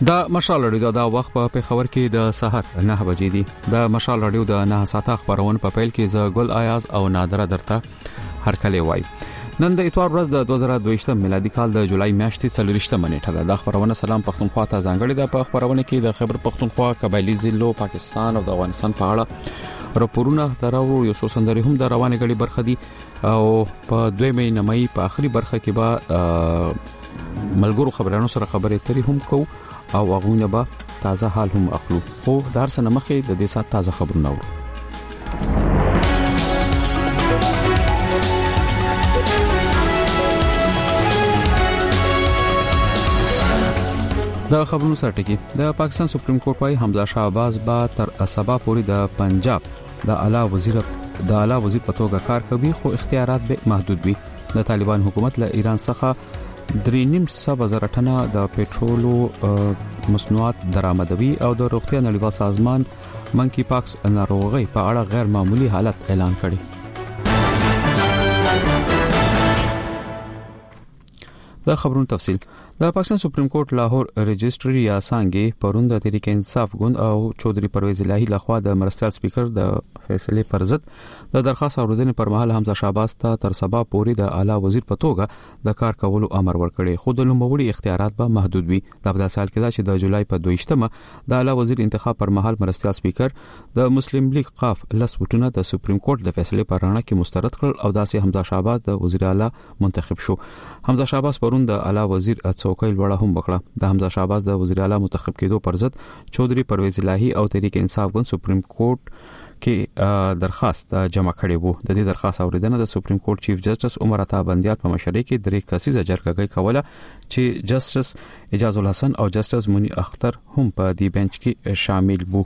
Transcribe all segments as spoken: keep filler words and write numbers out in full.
دا مشال رادیو دا وخت په خبر کې د سحر نه بجې دي. د مشال رادیو د نه ساعته خبرونه په پیل کې ز ګل آیاز او نادره درته هر کله وای. نن د اتوار ورځ د دوه زره دوه میلادي کال د جولای میاشتې څلورشتمه نیټه ده. د خبرونه سلام پښتونخوا ته ځانګړي ده. په خبرونه کې د خبر پښتونخوا، قبایلی ضلعو، پاکستان او د افغانستان په اړه راپورونه دراو، یو څو سندري هم د روانه غړي برخه دي او په دوه مې نمای په اخري برخه کې به ملګرو خبرانو سره خبرې ترې هم کو او هغه به تازه حال هم اخلو. خو د هر څه مخې د دې سات تازه خبرونه اورو. د خبرونو سره ټکی د پاکستان سپریم کورټ وايي حمزه شهباز با تر سبا پورې د پنجاب د اعلی وزیر د اعلی وزیر په توګه کار کوي، خو اختیارات به محدود وي. د طالبان حکومت له ایران څخه درې نیم سوه زره ټنه د پېټرولو مصنوعات درآمدوي او د روغتیا نړیوال سازمان منکی پاکس ناروغي په اړه غیر معمولی حالت اعلان کړی. د خبرونو تفصیل د پاکستان سپریم کورټ لاهور رجسټري یا سانګي پروند د تحریک انصاف ګوند او چودري پرویز الهی لخوا د مرستیال سپیکر د فیصله پر ضد د درخواست اوریدنې پر مهال حمزه شهباز ته تر سبا پورې د اعلی وزیر په توګه د کار کولو امر ورکړي، خو د نوموړي اختیارات به محدود وي. د په سال کې دا چې د جولای په دویشتمه د اعلی وزیر انتخاب پر مهال مرستیال سپیکر د مسلم لیگ قاف لس وټونه د سپریم کورټ د فیصله پر رڼا کې مسترد کړل او داسې حمزه شهباز د وزیر اعلی منتخب شو. حمزه شهباز پرون د اعلی وزیر څوکۍ لوړه هم وکړه. د حمزه شهباز د وزیر اعلی منتخب کېدو پر ضد چودري پرویز الهی او تحریک انصاف ګوند سپریم کورټ کې درخواست جمع کړی وو. د دې درخواست اوریدنه د سپریم کورټ چیف جسټس عمر عطا بندیات په مشرۍ کې درې کسیزه جرګه کوله چې جسټس اجاز الحسن او جسټس منی اختر هم په دې بنچ کې شامل وو.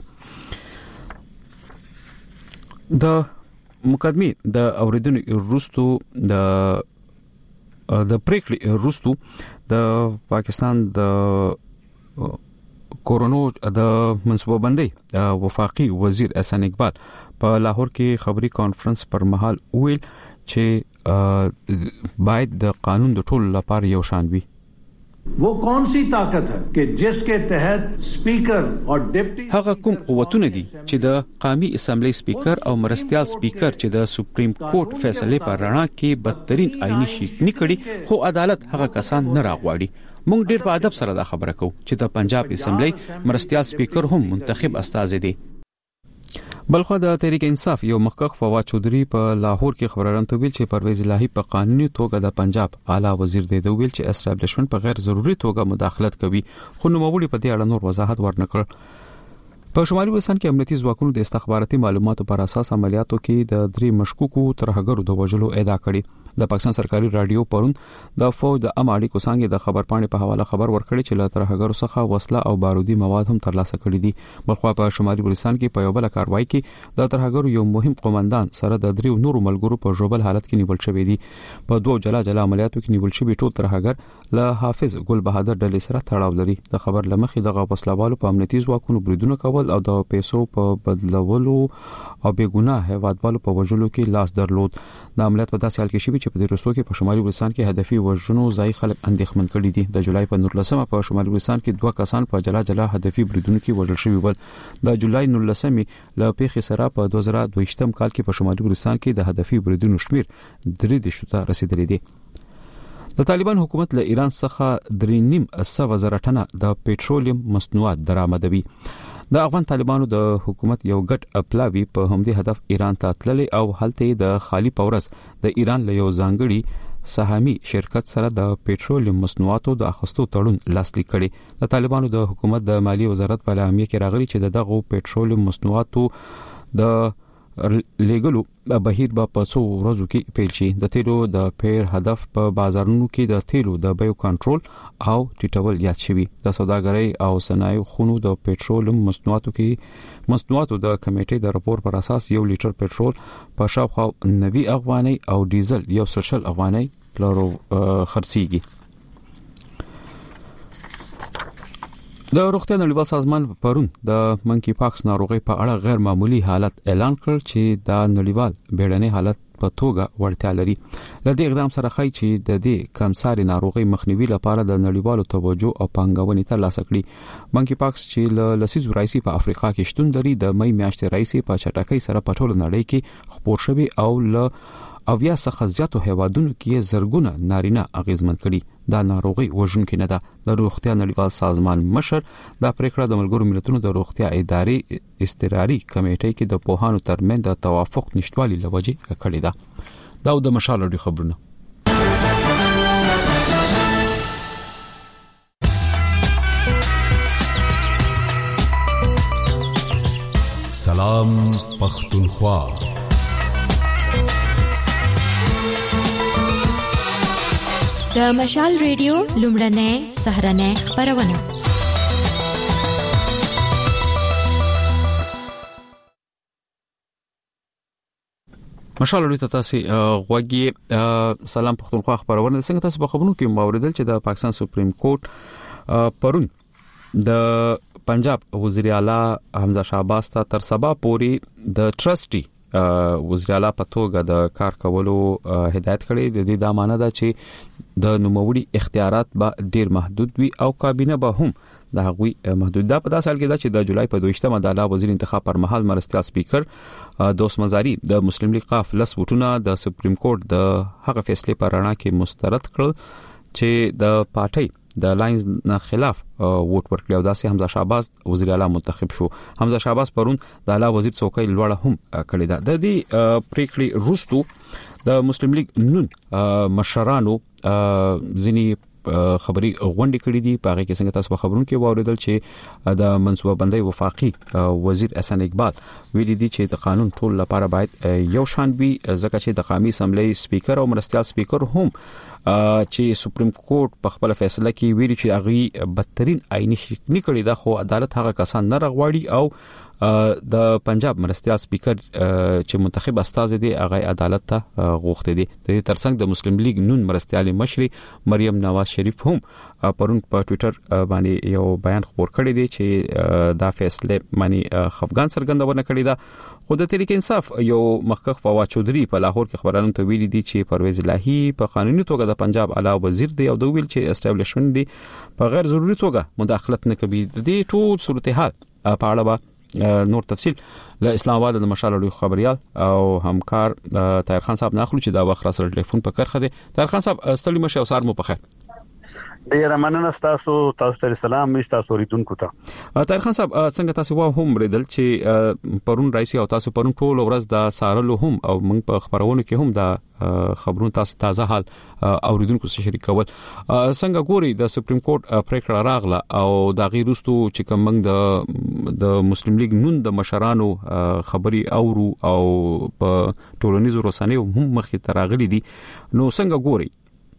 د مقدمه د اوریدنې وروسته د د پریکړې وروسته د پاکستان د کورونو د منصوبه بندي وفاقي وزیر احسان اقبال په لاهور کې خبري کانفرنس پر مهال ویل چې باید د قانون د ټولو لپاره یو شان وي. वो कौन सी ताकत है कि जिसके तहत स्पीकर और डिप्टी هغه کوم قوتونه دي چې د قومي اسمبلی سپیکر او مرستیال سپیکر چې د سپریم کورټ فیصله پر رڼا کې بدترین آئینی شکنی کړي، خو عدالت هغه کسان نه راغواړي. موږ ډیر په ادب سره دا خبره کوو چې د پنجاب اسمبلی مرستیال سپیکر هم منتخب استازي دي. بلخو د تحریک انصاف یو مخکخ فواد چودري په لاهور کې خبرونه تویل چې پرویز الهی په قانوني توګه د پنجاب اعلی وزیر دی. د ویل چې اسټابلیشمنت په غیر ضروري توګه مداخلت کوي، خو نوموړي په دې اړه نور وضاحت ورنکړ. په شمالي وزیرستان کې امنیتي ځواکونو د استخباراتي معلوماتو پر اساس عملیاتو کې د درې مشکوکو ترهګرو د وژلو ادعا کړې. د پاکستان سرکاري رادیو پرون د فوج د ام اړیکو څنګه د خبر پاڼې په حواله خبر ورکړی چې له ترهګرو څخه وسله او بارودي مواد هم ترلاسه کړي دي. بلخو په شمالي وزیرستان کې په یو بل کاروایی کې د ترهګرو یو مهم قومندان سره د دریو نورو ملګرو په ژوبل حالت کې نیول شوی دی. په دوه جلا جلا عملیاتو کې نیول شوی ټول ترهګر له حافظ ګل بهادر ډلې سره تړاو لري. د خبر لمخې دغه وسلوالو په امنیتي ځواکونو بریدونه کول او د پیسو په بدلولو او بېګناه هیوادوالو په وژلو کې لاس درلود. د عملیات په داسې حال کې شوی چې په دې وروستو کې په شمالي وزیرستان کې هدفي وژنو ځای خلک اندېښمن کړي دي. د جولای په نولسمه په شمالي وزیرستان کې دوه کسان په جلا جلا هدفي بریدونو کې وژل شوي ول. د جولای نولسمه له پیښې سره په دوه زره دوه کال کې په شمالي وزیرستان کې د هدفي بریدونو شمیر درې دېرش ته رسیدلی دی. د طالبان حکومت له ایران څخه درې نیم سوه زره ټنه د پېټرولیم مصنوعات درآمدوي. د افغان طالبانو د حکومت یو ګډ اپلاوی په همدې هدف ایران ته تللی او هلته د خالی پورس د ایران له یو ځانګړي سهامي شرکت سره د پېټرولیم مصنوعاتو د اخستو تړون لاسلیک کړي. د طالبانو د حکومت د مالی وزارت په اعلامیه کې راغلي چې دغه پېټرولیم مصنوعاتو د لیګلو بهیر به په څو ورځو کې پیل شي. د تیلو د پیر هدف په بازارونو کې د تیلو د بیو کنټرول او ټیټول یاد شوی. د سوداګرۍ او صنایع خونو د پېټرولیم مصنوعاتو کې مصنوعاتو د کمیټې د راپور پر اساس یو لیټر پېټرول په شاوخوا نوي افغانۍ او ډیزل یو سل افغانۍ لرو خرڅيږي. د روغتیا نړیوال سازمان پرون د منکی پاکس ناروغي په اړه غیر معمولی حالت اعلان کړ چې دا نړیوال بیړنی حالت په توګه وړتیا لري. له دې اقدام سره ښایي چې د دې کمساري ناروغي مخنیوي لپاره د نړیوالو توجه او پانګونې ترلاسه کړي. مونکی پاکس چې له لسیزو راځي په افریقا کې شتون لري د مې میاشتې راځي په چټکۍ سره په ټوله نړۍ کې خپور شوی او له اویا څخه زیاتو هیوادونو کې زرګونه نارینه اغیزمن کړي. دا ناروغي وژونکې نه ده. د روغتیا نړیوال سازمان مشر دا پریکړه د ملګرو ملتونو د روغتیا ادارې استراري کمیټې کې د پوهانو ترمنځ د توافق نشټوالي لوجې کړې ده. دا د مشال لري خبرونه. سلام پختونخوا. د مشال ریډیو لومړنۍ سهرنۍ خبرونه. مشال ریډیو ته تاسو غوږی سلام پختونخوا خبرونه. څنګه تاسو په خبرونو کې موریدل چې د پاکستان سپریم کورټ پرون د پنجاب وزیر اعلی حمزه شهباز ته تر سبا پورې د ټرسټي وزیر اعلی په توګه د کار کولو هدایت کړي. د دې د معنی ده چې د نوموړي اختیارات به ډیر محدود وي او کابینه به هم د هغوی محدود ده. په داسې حال کې ده چې د جولای په دویشتمه د اعلی وزیر انتخاب پر مهال مرستیال سپیکر دوست مزاری د مسلم لیگ قاف لس وټونه د سپریم کورټ د هغه فیصلې پر اړه کې مسترد کړل چې د پارټي د لاینز نه خلاف ووټ ورکړی او داسې حمزه شهباز وزیر اعلی منتخب شو. حمزه شهباز پرون د اعلی وزیر څوکۍ لوړه هم کړې ده. د دې پریکړې وروسته د مسلم لیگ نون مشرانو ځینی خبري غونډې کړې دي. په هغه کې څنګه تاسو په خبرونو کې واوریدل چې د منصوبه بندۍ وفاقي وزیر احسان اقبال ویلي دي چې د قانون ټول لپاره باید یو شان وي ځکه چې د قومي اسمبلی سپیکر او مرستیال سپیکر هم چې سپریم کورټ په خپل فیصله کې ویلي چې هغه بدترین آئینی شکنی کړی ده خو عدالت هغه کسان نه رغواړي او د پنجاب مرستیال سپیکر چې منتخب استاد دي هغه عدالت ته غوښتي دي. د ترڅنګ د مسلم لیگ نون مرستیال مشري مریم نواز شریف هم پرون په ټوئیټر باندې یو بیان خبر کړی دی چې دا فیصله معنی خفګان څرګندونه کړې ده. خو د تحریک انصاف یو مخکخ فواد چودري په لاهور کې خبرانو ته ویلي دي چې پرویز الهی په قانوني توګه د پنجاب اعلی وزیر دی او د ویل چې اسټابلیشمنت دی په غیر ضروري توګه مداخلت نه کوي. د دې ټول صورتحال په اړه نور تفصیل له اسلام آباد د مشال لوی خبريال او همکار طاهر خان صاحب ناخلو چې دا وخت را سره ټلیفون په کرخه دي. طاهر خان صاحب ستړي مشه او سار مو په خیر. ډیر مننه تاسو تاسو ته سلام مې تاسو ریدونکو ته. طاهر خان صاحب څنګه تاسو وا هم ریدل چې پرون رئیس او تاسو پرون ټول ورځ د سارلو هم او موږ په خبرونه کې هم دا خبرونه تاسو تازه حال اوریدونکو سره شریک کول. څنګه ګوري د سپریم کورټ پریکړه راغله او دا غیر رستو چې کوم د د مسلم لیگ نون د مشرانو خبري اورو او په ټولنیزو رسنیو هم مخې تراغلي دي نو څنګه ګوري؟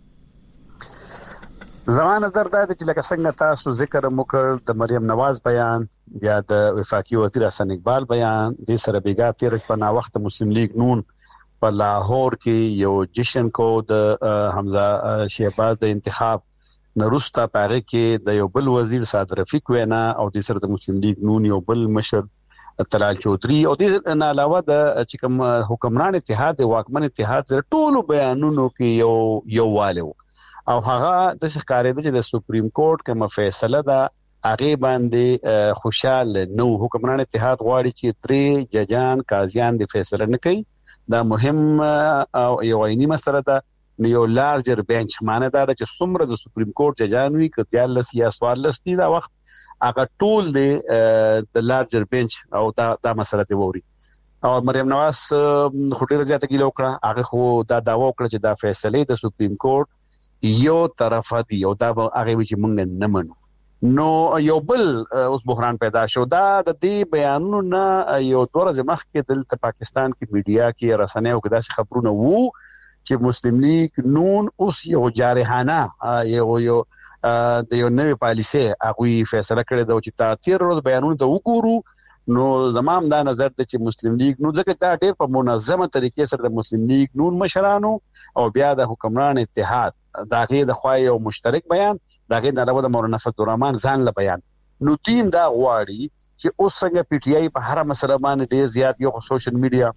زما نظر دا دی چې لکه څنګه تاسو ذکر وکړ د مریم نواز بیان بیا د وفاقي وزیر احسان اقبال بیان د سره بیګا تیر په نا وخت مسلم لیگ نون په لاهور کې یو جشن کو د حمزه شهباز د انتخاب نرستا پاره کې د یو بل وزیر سعد رفیق وینا او د سره د مسلم لیگ نون یو بل مشر طلال چودري او د نه علاوه د چې کوم حکمران اتحاد د واکمن اتحاد د ټولو بیانونو کې یو یو والو او هغه د ښکارېده چې د سپریم کورټ کوم فیصله ده هغه باندې خوشاله نو حکمران اتحاد غواړي چې درې ججان قاضیان د فیصله نه کوي. دا مهم او یو عیني مسله ده. یو لارجر بنچ معنی دا چې څومره د سپریم کورټ ججان وي کته لس یا سوالس دي دا وخت هغه ټول د لارجر بنچ او دا دا مسله دی ووري. او مریم نواز خټيره زیاته کې لوکړه هغه خو دا داوا وکړه چې دا فیصله د سپریم کورټ یو طرف دی او دا هغه وی چې مونږ نه منو نو یو بل اوس بحران پیدا شو. دا د دې بیانونو نه یو دورځ مخکې د پاکستان کې میډیا کې رسنیو کې داسې خبرونه وو چې مسلم لیگ نون اوس یو جارحانه یو یو د یو نوې پالیسي هغه فیصله کړې ده چې تا تیر روز بیانونه د وګورو نو زمام دا نظر ته چې مسلم لیگ نو ځکه دا ډېر په منظمه طریقې سره د مسلم لیگ نون مشرانو او بیا د حکمران اتحاد داغه د خوای او مشترک بیان داغه د علاوه د مولانا فضل الرحمن ځان له بیان نو تیم دا غواړي چې اوس څنګه پی ټی آی په هر مسله باندې ډېر زیات یو سوشل میډیا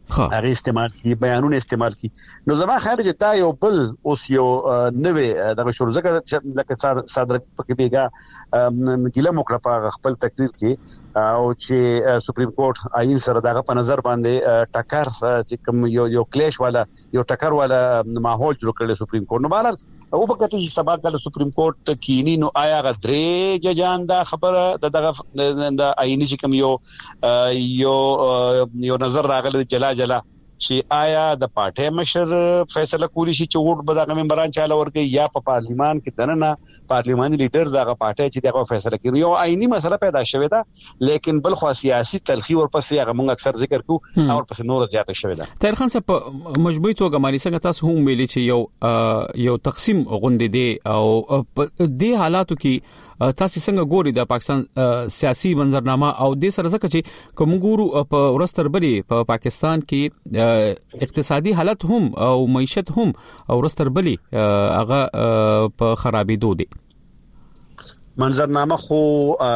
هغه استعمال کی بیانونه استعمال کی نو زما خارج تا یو بل اوس یو نوې دغه شروع ځکه لکه صادر پکې بیګه ګیله موکړه په خپل تقریر کې او چې سپریم کورټ آئین سره دغه په نظر باندې ټکر چې کوم یو یو کلیش والا یو ټکر والا ماحول جوړ کړل سپریم کورټ نو بهر او په کته چې سبا کله سپریم کورټ کینی نو آیا غدرې ججان دا خبره دغه د آئینی چې کوم یو یو یو نظر راغله جلا جلا چې آیا د پارټي مشر فیصله کولی شي چې ووټ به دغه ممبران چاله ورکړي یا په پارلیمان کې دننه پارلیماني لیډر دغه پارټي چې دغه فیصله کوي یو آئینی مسله پیدا شوې ده لیکن بل خو سیاسي تلخی ورپسې هغه موږ اکثر ذکر کوو او ورپسې نور زیاته شوې ده. طاهر خان صاحب په مجموعي توګه مالي څنګه تاسو هم ویلي چې یو یو تقسیم غونډې دي او په دې حالاتو کې تاسو څنګه ګوري د پاکستان سیاسي منظرنامه او د سره ځکه چې کوم ګورو په ورستربلې په پاکستان کې اقتصادي حالت هم او معیشت هم او ورستربلې هغه په خرابېدو دي. منظرنامه خو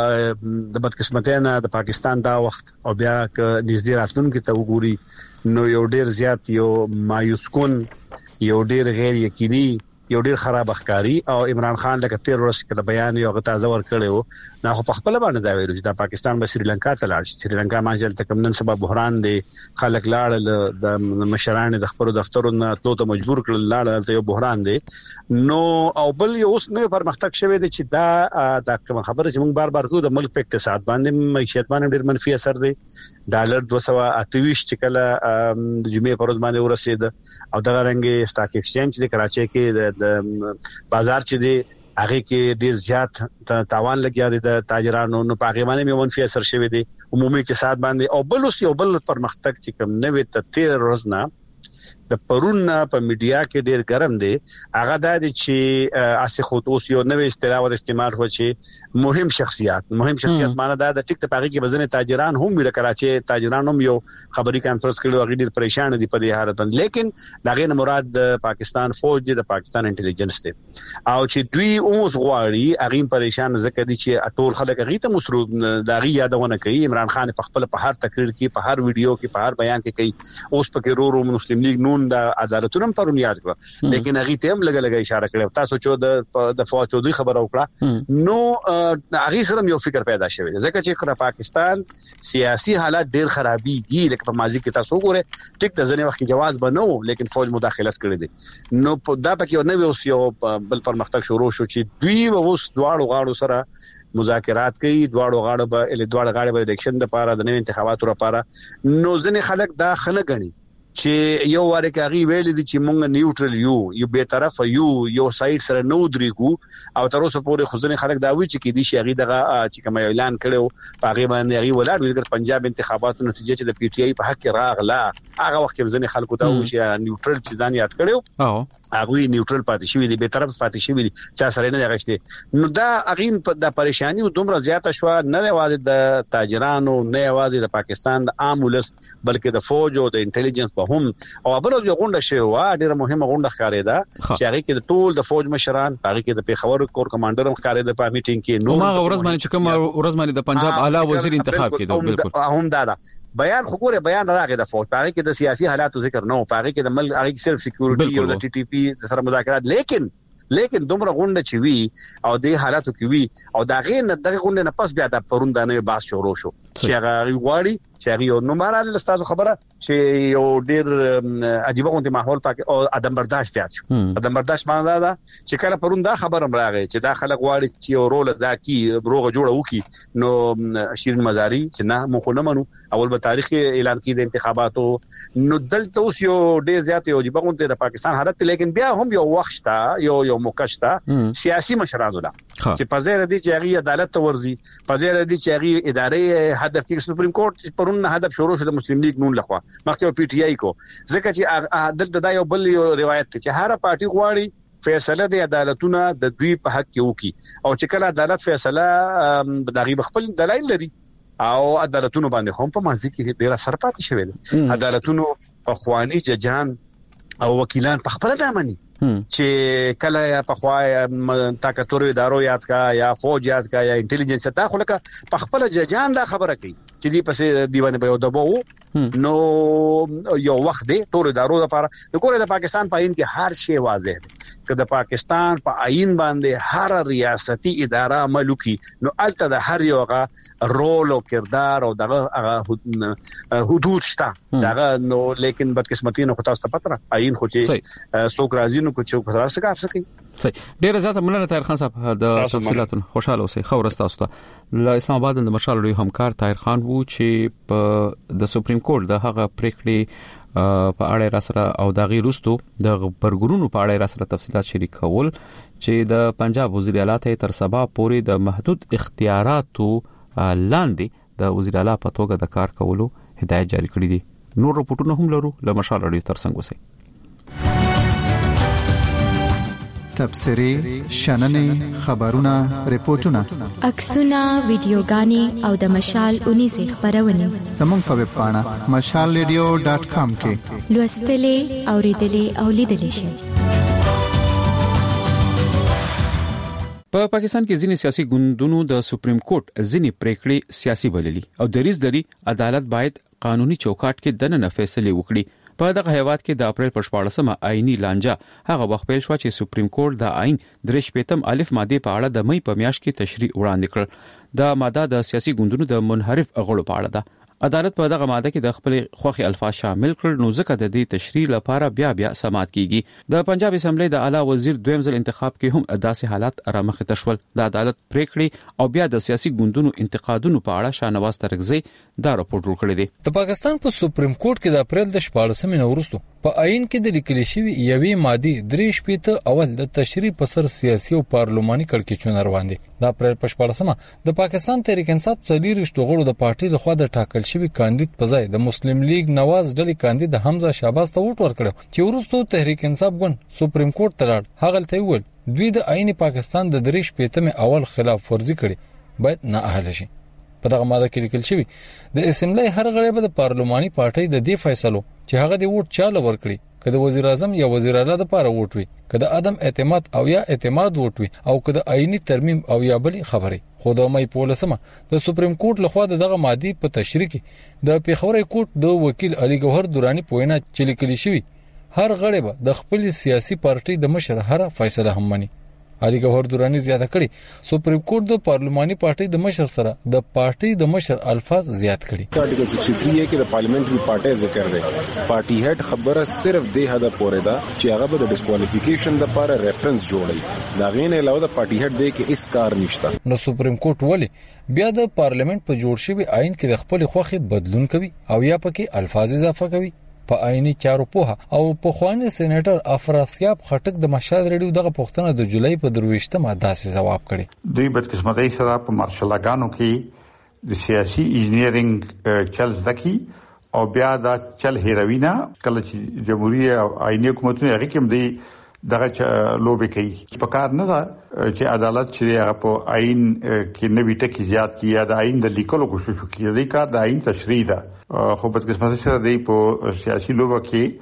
د بدقسمتۍ نه د پاکستان دا وخت او بیا ک نږدې راتلونکو ته وګوري نو یو ډیر زیات یو مایوس کن یو ډیر غیر یقیني یو ډیر خراب ښکاری او عمران خان لکه تیر ورځ کې بیان یو غتا زور کړو نه خو په خپل باندې دا ویلو چې دا پاکستان به سریلانکا ته لاړ شي سریلانکا ماجل ته کوم نن سبا بحران دی خلک لاړ د مشران د خبرو دفترونو ته ته مجبور کړل لاړ ته یو بحران دی نو او بل یو اوس نو پرمختګ شوه دی چې دا د کوم خبره چې موږ بار بار کوو د ملک په اقتصاد باندې معیشت باندې ډیر منفي اثر دی ډالر دوه سوه اته ویشت چې کله د جمعې پر ورځ باندې ورسید او دغه رنګ سٹاک ایکسچینج د کراچۍ کې د بازار چې دی هغه کې ډیر زیات تاوان لګیا دی د تاجرانو نو په هغه باندې منفي اثر شوی دی عمومي اقتصاد باندې او بل اوس یو بل پرمختګ چې کوم نوې ته تیر ورځ نه د پرون په میډیا کې ډیر ګرم دی هغه د چې اسې خود اوس یو نوې اصطلاح ور استعمال هو چې مهم شخصیت مهم شخصیت معنی دا د ټیک ته پاږي کې بزنه تاجران هم ویل کراچي تاجران هم یو خبري کانفرنس کړو هغه ډیر پریشان دي په دې حالت لیکن داغه نه مراد د پاکستان فوج دی د پاکستان انټيليجنس دی او چې دوی اوس غواړي هغه پریشان ځکه دي چې ټول خلک هغه ته مسرود داغه یادونه کوي عمران خان په خپل په هر تقریر کې په هر ویډیو کې په هر بیان کې کوي اوس پکې رو رو مسلم لیگ نون د عدالتونو پرون یاد کړ لیکن هغه ته هم لګ لګ اشاره کړو تاسو چې د د فوج چودري خبر وکړه نو هغه سره یو فکر پیدا شوی ځکه چې پاکستان سیاسي حالات ډیر خرابيږي لکه په ماضي کې تاسو ګوره ټیک ته ځنه وخت جواز بنو لیکن فوج مداخلت کړې دي نو دا پکې یو نوې اوس یو بل پرمختګ شروع شو چې دوی اوس دواړو غاړو سره مذاکرات کوي دواړو غاړو به ال دواړو غاړو به الیکشن لپاره د نوې انتخاباتو لپاره نو ځنه خلک دا خلک غني چې یو واره کاغي ویل دي چې مونږ نیوټرل یو یو به طرف یو یو سایډ سره نو درېګو او تر اوسه پورې خزنه خلک دا وی چې کې دي شي هغه دغه چې کوم اعلان کړو په هغه باندې هغه ولر وزیر پنجاب انتخاباتو نتیجه چې د پی ټی آی په حق راغله هغه وخت کې ځنه خلکو دا و چې نیوټرل چې ځان یاد کړو او هغه نیوټرل پاتې شوی دی به طرف پاتې شوی دی چا سره نه غشته نو دا هغه د پریشانی دومره زیاته شو نه لواده د تاجرانو نه لواده د پاکستان د عام ولس بلکې د فوج او د انټيليجنس په هم او بل یو غونډه شوی و ډیره مهمه غونډه ښکارېده چې هغه کې د ټول د فوج مشران هغه کې د پیښور کور کمانډر هم ښکارېده په میټینګ کې نو هغه ورځ باندې چې کوم ورځ باندې د پنجاب اعلی وزیر انتخاب کېدو بالکل هم دا دا بیان خو ګوره بیان راغی د فوج هغه کې د سیاسي حالاتو ذکر نه او هغه کې د ملک هغه صرف سکیورټي او د ټي ټي پی سره مذاکرات لیکن لیکن دومره غونډه چې وی او د حالاتو کې وی او دا غیر نه دغه غونډه نه پس بیا د پروندانه باس شروع شو چې هغه غواړي چې هغه یو نو مارال استاد خبره چې یو ډیر عجیب غونډه ماحول پاک او ادم برداشت یاد شو ادم برداشت معنی دا چې کله پروندا خبره راغی چې دا خلک غواړي چې یو رول دا کی روغه جوړه وکي نو شیرین مزاری چې نه مخ نه منو اول به تاریخ اعلان کړي د انتخاباتو نو دلته اوس یو ډیر زیات یو عجیب غونډه د پاکستان حالت لیکن بیا هم یو وخت تا یو یو موکشتا سیاسي مشرانو لا چې په ځای ردی چې هغه عدالت ورزي په ځای ردی چې هغه ادارې هدف کې سپریم کورټ پرون هدف شروع شو د مسلم لیگ نون لخوا مخکې پی ټی آی کو ځکه چې دلته دا یو بل روایت چې هر پارټي غواړي فیصله د عدالتونو د دوی په حق کې وکي او چې کله عدالت فیصله د غیب خپل دلایل لري او عدالتونو باندې هم په مازی کې ډیر اثر پاتې شوی دی عدالتونو په خواني ججان او وکیلان په خپل دامني چې کله په خوای طاقتور ادارو یاد کا یا فوج یاد کا یا انټيليجنس تا خو لکه په خپل ججان دا خبره کوي چې دی پسې دیوانه به دبو نو یو وخت دی ټول ادارو لپاره د ګوره د پاکستان په آئین کې هر شی واضح دی که د پاکستان په آئین باندې هر ریاستي اداره عمل وکړي نو الته د هر یو غا رول او کردار او دغه حدود شته دغه نو لیکن بدقسمتي نه خو تاسو ته پته آئین خو چې څوک راځي نو کو چې سره څه کار سکی صحیح ډیر زیاته مولانا طاهر خان صاحب د تفصیلاتو خوشاله اوسئ خو ورسته تاسو ته له اسلام آباد د مشال لوی همکار طاهر خان وو چې په د سپریم کورټ د هغه پریکړې په اړه را سره او د غیرستو د برګورونو په اړه را سره تفصيلات شریک کول چې د پنجاب وزیر اعلی ته تر سبا پورې د محدود اختیاراتو لاندې د وزیر اعلی په توګه د کار کولو هدایت جاری کړی دي نور رپورټونه هم لرو له مشال اړیو تر څنګه وسی تبصری شننې خبرونه ریپورتونه عکسونه ویډیوګانې او د مشال اونې سه خبرونه زموږ په ویب پاڼه مشال ریډیو ډاټ کام کې لوستلې اوریدلې او لیدلې شئ. په پاکستان کې ځینې سیاسي ګوندونو د سپریم کورټ ځینې پریکړې سیاسي بللي او دریز دری عدالت باید قانوني چوکاټ کې دننه فیصله وکړي. په دغه هیواد کې د اپریل پر شپاړلسمه آئینی لانجه هغه وخت پیل شو چې سپریم کورټ د آئین درې شپږم الف ماده په اړه د مې په میاشت کې تشریح وړاندې کړ. د ماده د سیاسي ګوندونو د منحرف غړو په اړه ده. عدالت په دغه ماده کې د خپل خوخي الفاظ شامل کړل نو ځکه د دې تشریح لپاره بیا بیا سماعت کیږي. د پنجاب اسمبلی د اعلی وزیر دویم ځل انتخاب کې هم داسې حالات رامخ ته شول. د عدالت پریکړې او بیا د سیاسي ګوندونو انتقادونو په اړه شاهنواز ترغزی دا راپور جوړ کړی دی. د پاکستان په سپریم کورټ کې د اپریل د شپاړلسمې نه وروسته په آئین کې د لیکل شوی یوې ماده درې شپږ اول د تشریح په سر سیاسي او پارلماني کړکېچونه روان دي. د اپریل په شپاړلسمه د پاکستان تحریک انصاف څلور غړو د پارټي لخوا د ټاکل شوی کاندید په ځای د مسلم لیگ نواز ډلې کاندید حمزه شهباز ته ووټ ورکړ چې وروسته تحریک انصاف ګوند سپریم کورټ ته لاړ. هغه ته ویل دوی د آئین پاکستان د درې شپږم اول خلاف ورزي کړي باید نه اهل شي. په دغه ماده کې لیکل شوی د اسمبلی هر غړی به د پارلماني پارټي د دې فیصلو چې هغه د ووټ چاله ورکړي کله وزیر اعظم یا وزیر اعلی د لپاره ووټ وي کله عدم اعتماد او یا اعتماد ووټ وي او کله آئینی ترمیم او یا بل خبره خو د مې پولیسمه د سپریم کورټ لخوا دغه ماده په تشریح کې د پیښور کورټ د وکیل علي ګوهر دورانی پوینه چې لیکل شوی هر غړی به د خپل سیاسي پارټي د مشر هر فیصله هم مني. علي ګوهر دورانی زیاته کړي سپریم کورټ د پارلماني پارټي د مشر سره د پارټي د مشر الفاظ زیات کړي. آرټیکل سکسٹی تھری کې د پارلیمنټري پارټي ذکر دی پارټي هډ خبره صرف د هدا پورې ده چې هغه به د ډیسکوالیفیکیشن لپاره ریفرنس جوړي دا غین علاوه د پارټي هډ دی کې اس کار نشته. نو سپریم کورټ ولی بیا د پارلیمنت په جوړ شوی آئین کې د خپل خوخي بدلون کوي او یا پکې الفاظ اضافه کوي. په آئینی چارو په او په خواني سېنیټر افراسیاب خټک د مشال ریډیو دغه پښتنه د جولای په درويشتمه داسې جواب کړي. دوی بدقسمتۍ سره په مارشلګانو کې د سیاسي انجینیرینګ چل زکی او بیا دا چل هیروینا کله چې جمهوریت او آئینی حکومتونه هغه کوم دی دغه لوبي کوي. په کار نه ده چې عدالت چې هغه په آئین کې نوې ټکی زیات کیه د آئین د لیکلو کوشش کوي د کار د آئین تشریح ده خو په قسمت سره دی په سیاسي لوبه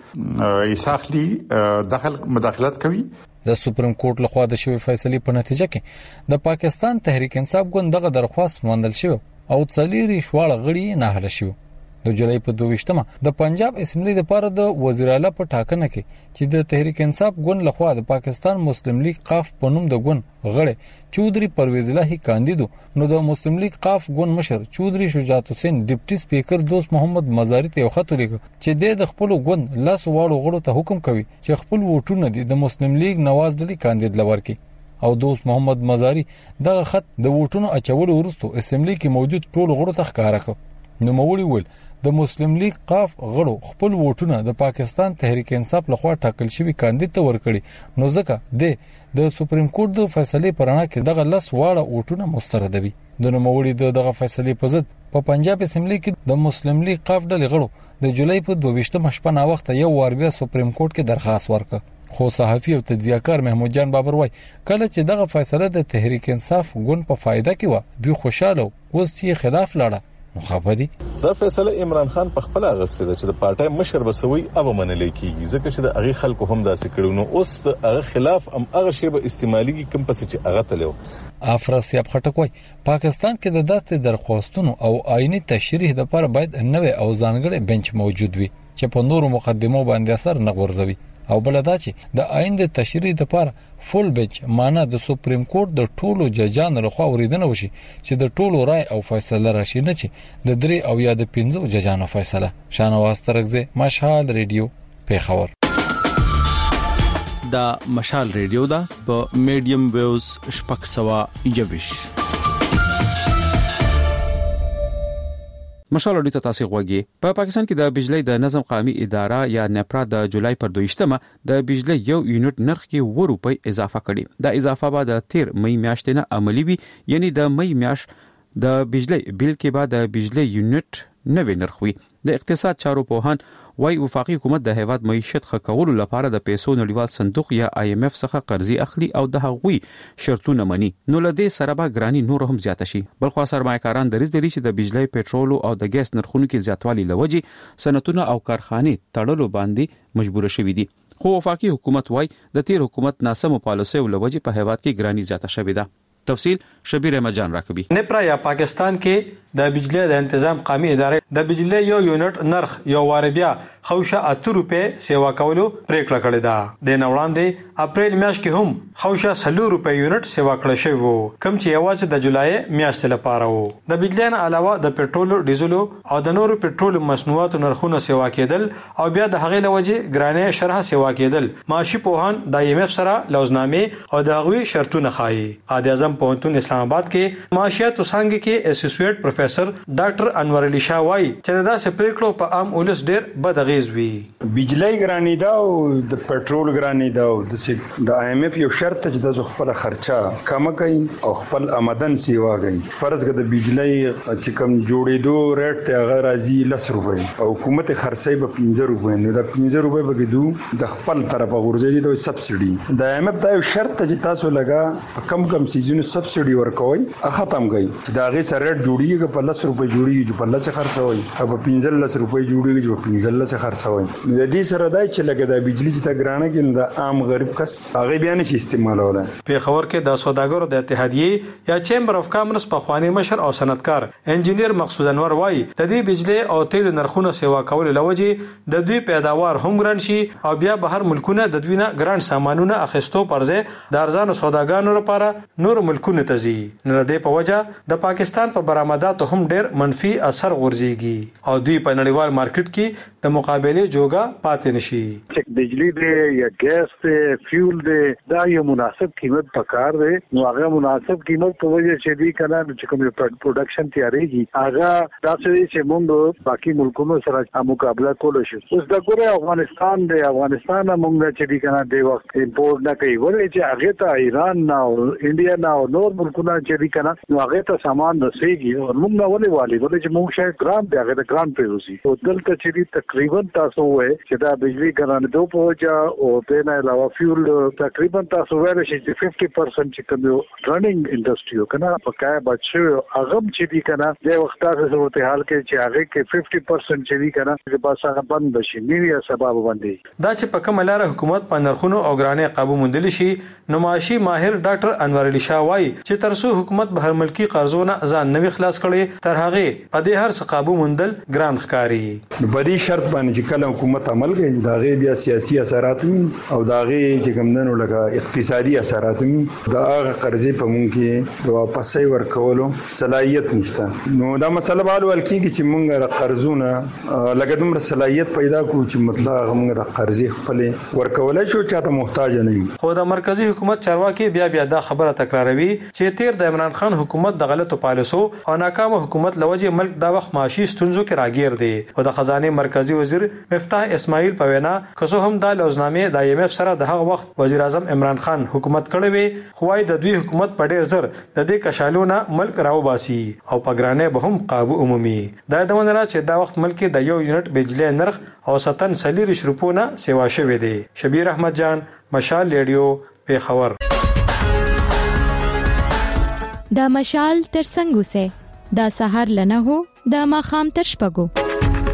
کې ایساخلی داخل مداخلت کوي. د سپریم کورټ لخوا د شوی فیصله په نتیجه کې د پاکستان تحریک انصاف ګوند دغه درخواست مندل شو او څلوري شواړه غړي نه حل شو. د جولای په دوه د پنجاب اسمبلی د پاره د وزیر اعلی په ټاکنه کې چې د تحریک انصاف ګوند لخوا د پاکستان مسلم لیگ قاف په نوم د ګوند غړي چودري پرویز الهی کاندیدو نو د مسلم لیگ قاف ګوند مشر چودري شجاعت حسین ډیپټي سپیکر دوست محمد مزاری ته خط لیک چې د خپل ګوند لاس واړو غړو ته حکم کوي چې خپل ووټونه د مسلم لیگ نواز ډلې کاندید لور کی او دوست محمد مزاری دغه خط د ووټونو اچولو وروسته اسمبلی کې موجود ټول غړو ته ښکارا کړ. نو موري ول د مسلم لیگ قاف غړو خپل ووټونه د پاکستان تحریک انصاف لخوا ټاکل شوی کاندید ته ورکړي نو ځکه د د سپریم کورټ د فیصله پرانا کې دغه لس واړه ووټونه مستردوي. د نوموړي د دغه فیصله په ضد په پنجاب اسمبلی کې د مسلم لیگ قاف ډلې غړو د جولای په دوه شپه نه وخت یو وار بیا سپریم کورټ کې درخواست ورکړ. خو صحافي او تجزیه‌کار محمود جان بابر وای کله چې دغه فیصله د تحریک انصاف ګوند په فایده کې و دوی خوشاله اوس چې خلاف لاړه مخافدي دا فیصله عمران خان په خپل غسته ده چې د پارټای مشر بسوي اب منلې کیږي ځکه چې د هغه خلکو هم داسې کړو نو اوس د هغه خلاف هم هغه شی به استعمالي کم پس چې هغه تلو. افراسیاب خټکوي پاکستان کې د داسې درخواستونو او آئینی تشریح لپاره باید نوې او ځانګړي بنچ موجود وي چې په نورو مقدمو باندې اثر نه غورځوي او بل دا چې د آئین د تشریح لپاره فول بنچ معنا د سپریم کورټ د ټولو ججانو لخوا اوریدنه وشي چې د ټولو رائے او فیصله راشي نه چې د درې او یا د پنځو ججانو فیصله. شانواز ترغزه مشال ریډیو پیښور. دا مشال ریډیو دا په میډیم ویوز شپږ سوه یوویش. مشال اډیو ته تاسو غوږی. په پاکستان کې د بجلی د نظم قومي اداره یا نپرا د جولای پر دویشتمه د بجلی یو یونټ نرخ کې و روپۍ اضافه کړي. دا اضافه به د تیر مې میاشتې نه عملی وي، یعنی د مې میاشت د بجلی بیل کې به د بجلی یونټ نوې نرخ وي. د اقتصاد چارو پوهان وايي وفاقي حکومت د هیواد معیشت ښه کولو لپاره د پیسو نړیوال صندوق یا آی ایم اف څخه قرضې اخلي او د هغوی شرطونه مني. نو لدې سره به ګرانی نور هم زیاته شي. بل خو سرمایه‌کاران دریځ لري چې د بجلی، پېټرول او د ګیس نرخونو کې زیاتوالی لوجي صنعتونه او کارخانې تړلو باندې مجبور شوي دي. خو وفاقي حکومت وايي د تیر حکومت ناسمو پالیسیو لوجي په هیواد کې ګرانی زیاته شوې ده. تفصیل شبیر احمد جان راکبي. نپرا یا پاکستان کې د بجلی د تنظیم قومي ادارې د بجلی یو یونټ نرخ یو وار بیا خوشه اته روپے سیوا کولو پریکړه کړې ده. د نوړاندې اپریل میاشت کې هم خوشه سلو روپے یونټ سیوا کړی شوی وو، کوم چې یوازې د جولای میاشتې لپاره وو. د بجلی نه علاوه د پېټرول، ډیزل او د نورو پېټرول مصنوعاتو نرخونه سیوا کېدل او بیا د هغې لوجې ګرانې شرح سیوا کېدل. معاشي پوهان د آی ایم اف سره لوزنامې او د هغوی شرطونه خایي. قائد اعظم پوهنتون اسلام آباد کې معاشیات څنګه کې اسوسییټ پروفیسر ډاکټر انور علي شاه وايي چې دا سپریکلو په عام ولس ډېر بد اغیز وي. بجلی ګرانی دا او د پېټرول ګرانی دا او د آی ایم اف یو شرط چې د خپل خرچه کم کوي او خپل آمدن سیوا کوي. فرض کړه د بجلی چې کوم جوړېدو ریټ ته هغه راځي لس روپۍ او حکومت خرڅي به پنځه روپۍ، نو دا پنځه روپۍ به کېدو د خپل طرفه غورځي د سبسيډي. د آی ایم اف دا یو شرط چې تاسو لګا په کم کم سیزونو سبسيډي ورکوي ختم کوي چې دا غي سره جوړیږي په لس روپۍ جوړیږي په لس خرڅوي او په پنځه لس روپۍ جوړیږي په پنځه لس خرڅوي. نو د دې سره دای چې لګا د بجلی چې تا ګرانه کې د عام غریب کس هغه بیان شي استعمالوله. په خبر کې د سوداګرو د اتحادیې یا چیمبر اف کامرس په خواني مشر او صنعتکار انجینیر مقصود انور وايي د دې بجلی او تیل نرخونه سیوا کول لوجه د دوی پیداوار هم ګران شي او بیا بهر ملکونه د دوی نه ګران سامانونه اخیستو پرځه د ارزانو سوداګانو لپاره نور ملکونه تزي. نو د په وجه د پاکستان په برآمداتو هم ډېر منفي اثر غورځيږي او دوی په نړیوال مارکیټ کې د مقابله جوګه پاتې نشي. چې بجلی دی یا ګیس دی فیول دی دا یو مناسب قیمت پکار دی. نو هغه مناسب قیمت په وجه چې دی کنه چې کوم پروډکشن تیاریږي هغه تاسو چې موږ باقي ملکونو سره مقابله کول شي. اوس د ګوره افغانستان دی افغانستان موږ چې دی کنه د وخت امپورټ نه کوي ولې چې هغه ته ایران نه او انډیا نه او نور ملکونه چې دی کنه نو هغه ته سامان رسېږي او موږ نه ولې والی ولې چې موږ شاید ګرام دی هغه د ګرام پیروزي او دلته چې دی تقریبا تاسو وې چې دا بجلی ګرانه دوه په وجه او د نه علاوه فیول تقریبا تاسو ویل شي چې پنځه پرسنټ چې کوم رننګ انډستری کنه په کای بچو هغه چې دی کنه د وخت تاسو صورتحال کې چې هغه کې پنځه پرسنټ چې دی کنه چې بس هغه بند شي نیویا سبب باندې دا چې په کومه لار حکومت په نرخونو او ګرانې قابو موندل شي. نو معاشي ماهر ډاکټر انور علي شاه وايي چې ترڅو حکومت بهر ملکی قرضونه ځان نوي خلاص کړي تر هغه په دې هر څه قابو موندل ګران ښکاري. په دې شرط باندې چې کله حکومت عمل کوي دا غي بیا سیاسي اثرات او دا غي چې کومندنو لګا اقتصادي اثرات دا هغه قرضې په مونږ کې د واپسې ورکولو صلاحيت نشته. نو دا مسله به ول کېږي چې مونږ قرضونه لګا دومره صلاحيت پیدا کوو چې مطلب موږ د قرضې خپل ورکولای شو چاته محتاج نه یو. خو د مرکزی حکومت چارواکي بیا بیا دا خبره تکراروي چې تیر د عمران خان حکومت د غلطو پالیسو او ناکامه حکومت لوجه ملک دا وخت معاشي ستونزو کې راګیر دی. او د خزانه مرکزی وزیر مفتاح اسماعیل په وینا کسو هم د لوزنامې د آی ایم اف سره د هغه وخت وزیر اعظم عمران خان حکومت کړی وي خوای د دوی حکومت په ډیر زر د دې کشالونه ملک راو باسي او په ګرانه به هم قابو عمومي. دا د ونره چې دا وخت ملک د یو یونټ بجلی نرخ او ستن سلیری شروپونه سیوا شوی دی. شبیر احمد جان مشال ریډیو پیښور. دا مشال تر څنګه سه دا سحر لنه هو د ماخام تر شپږو.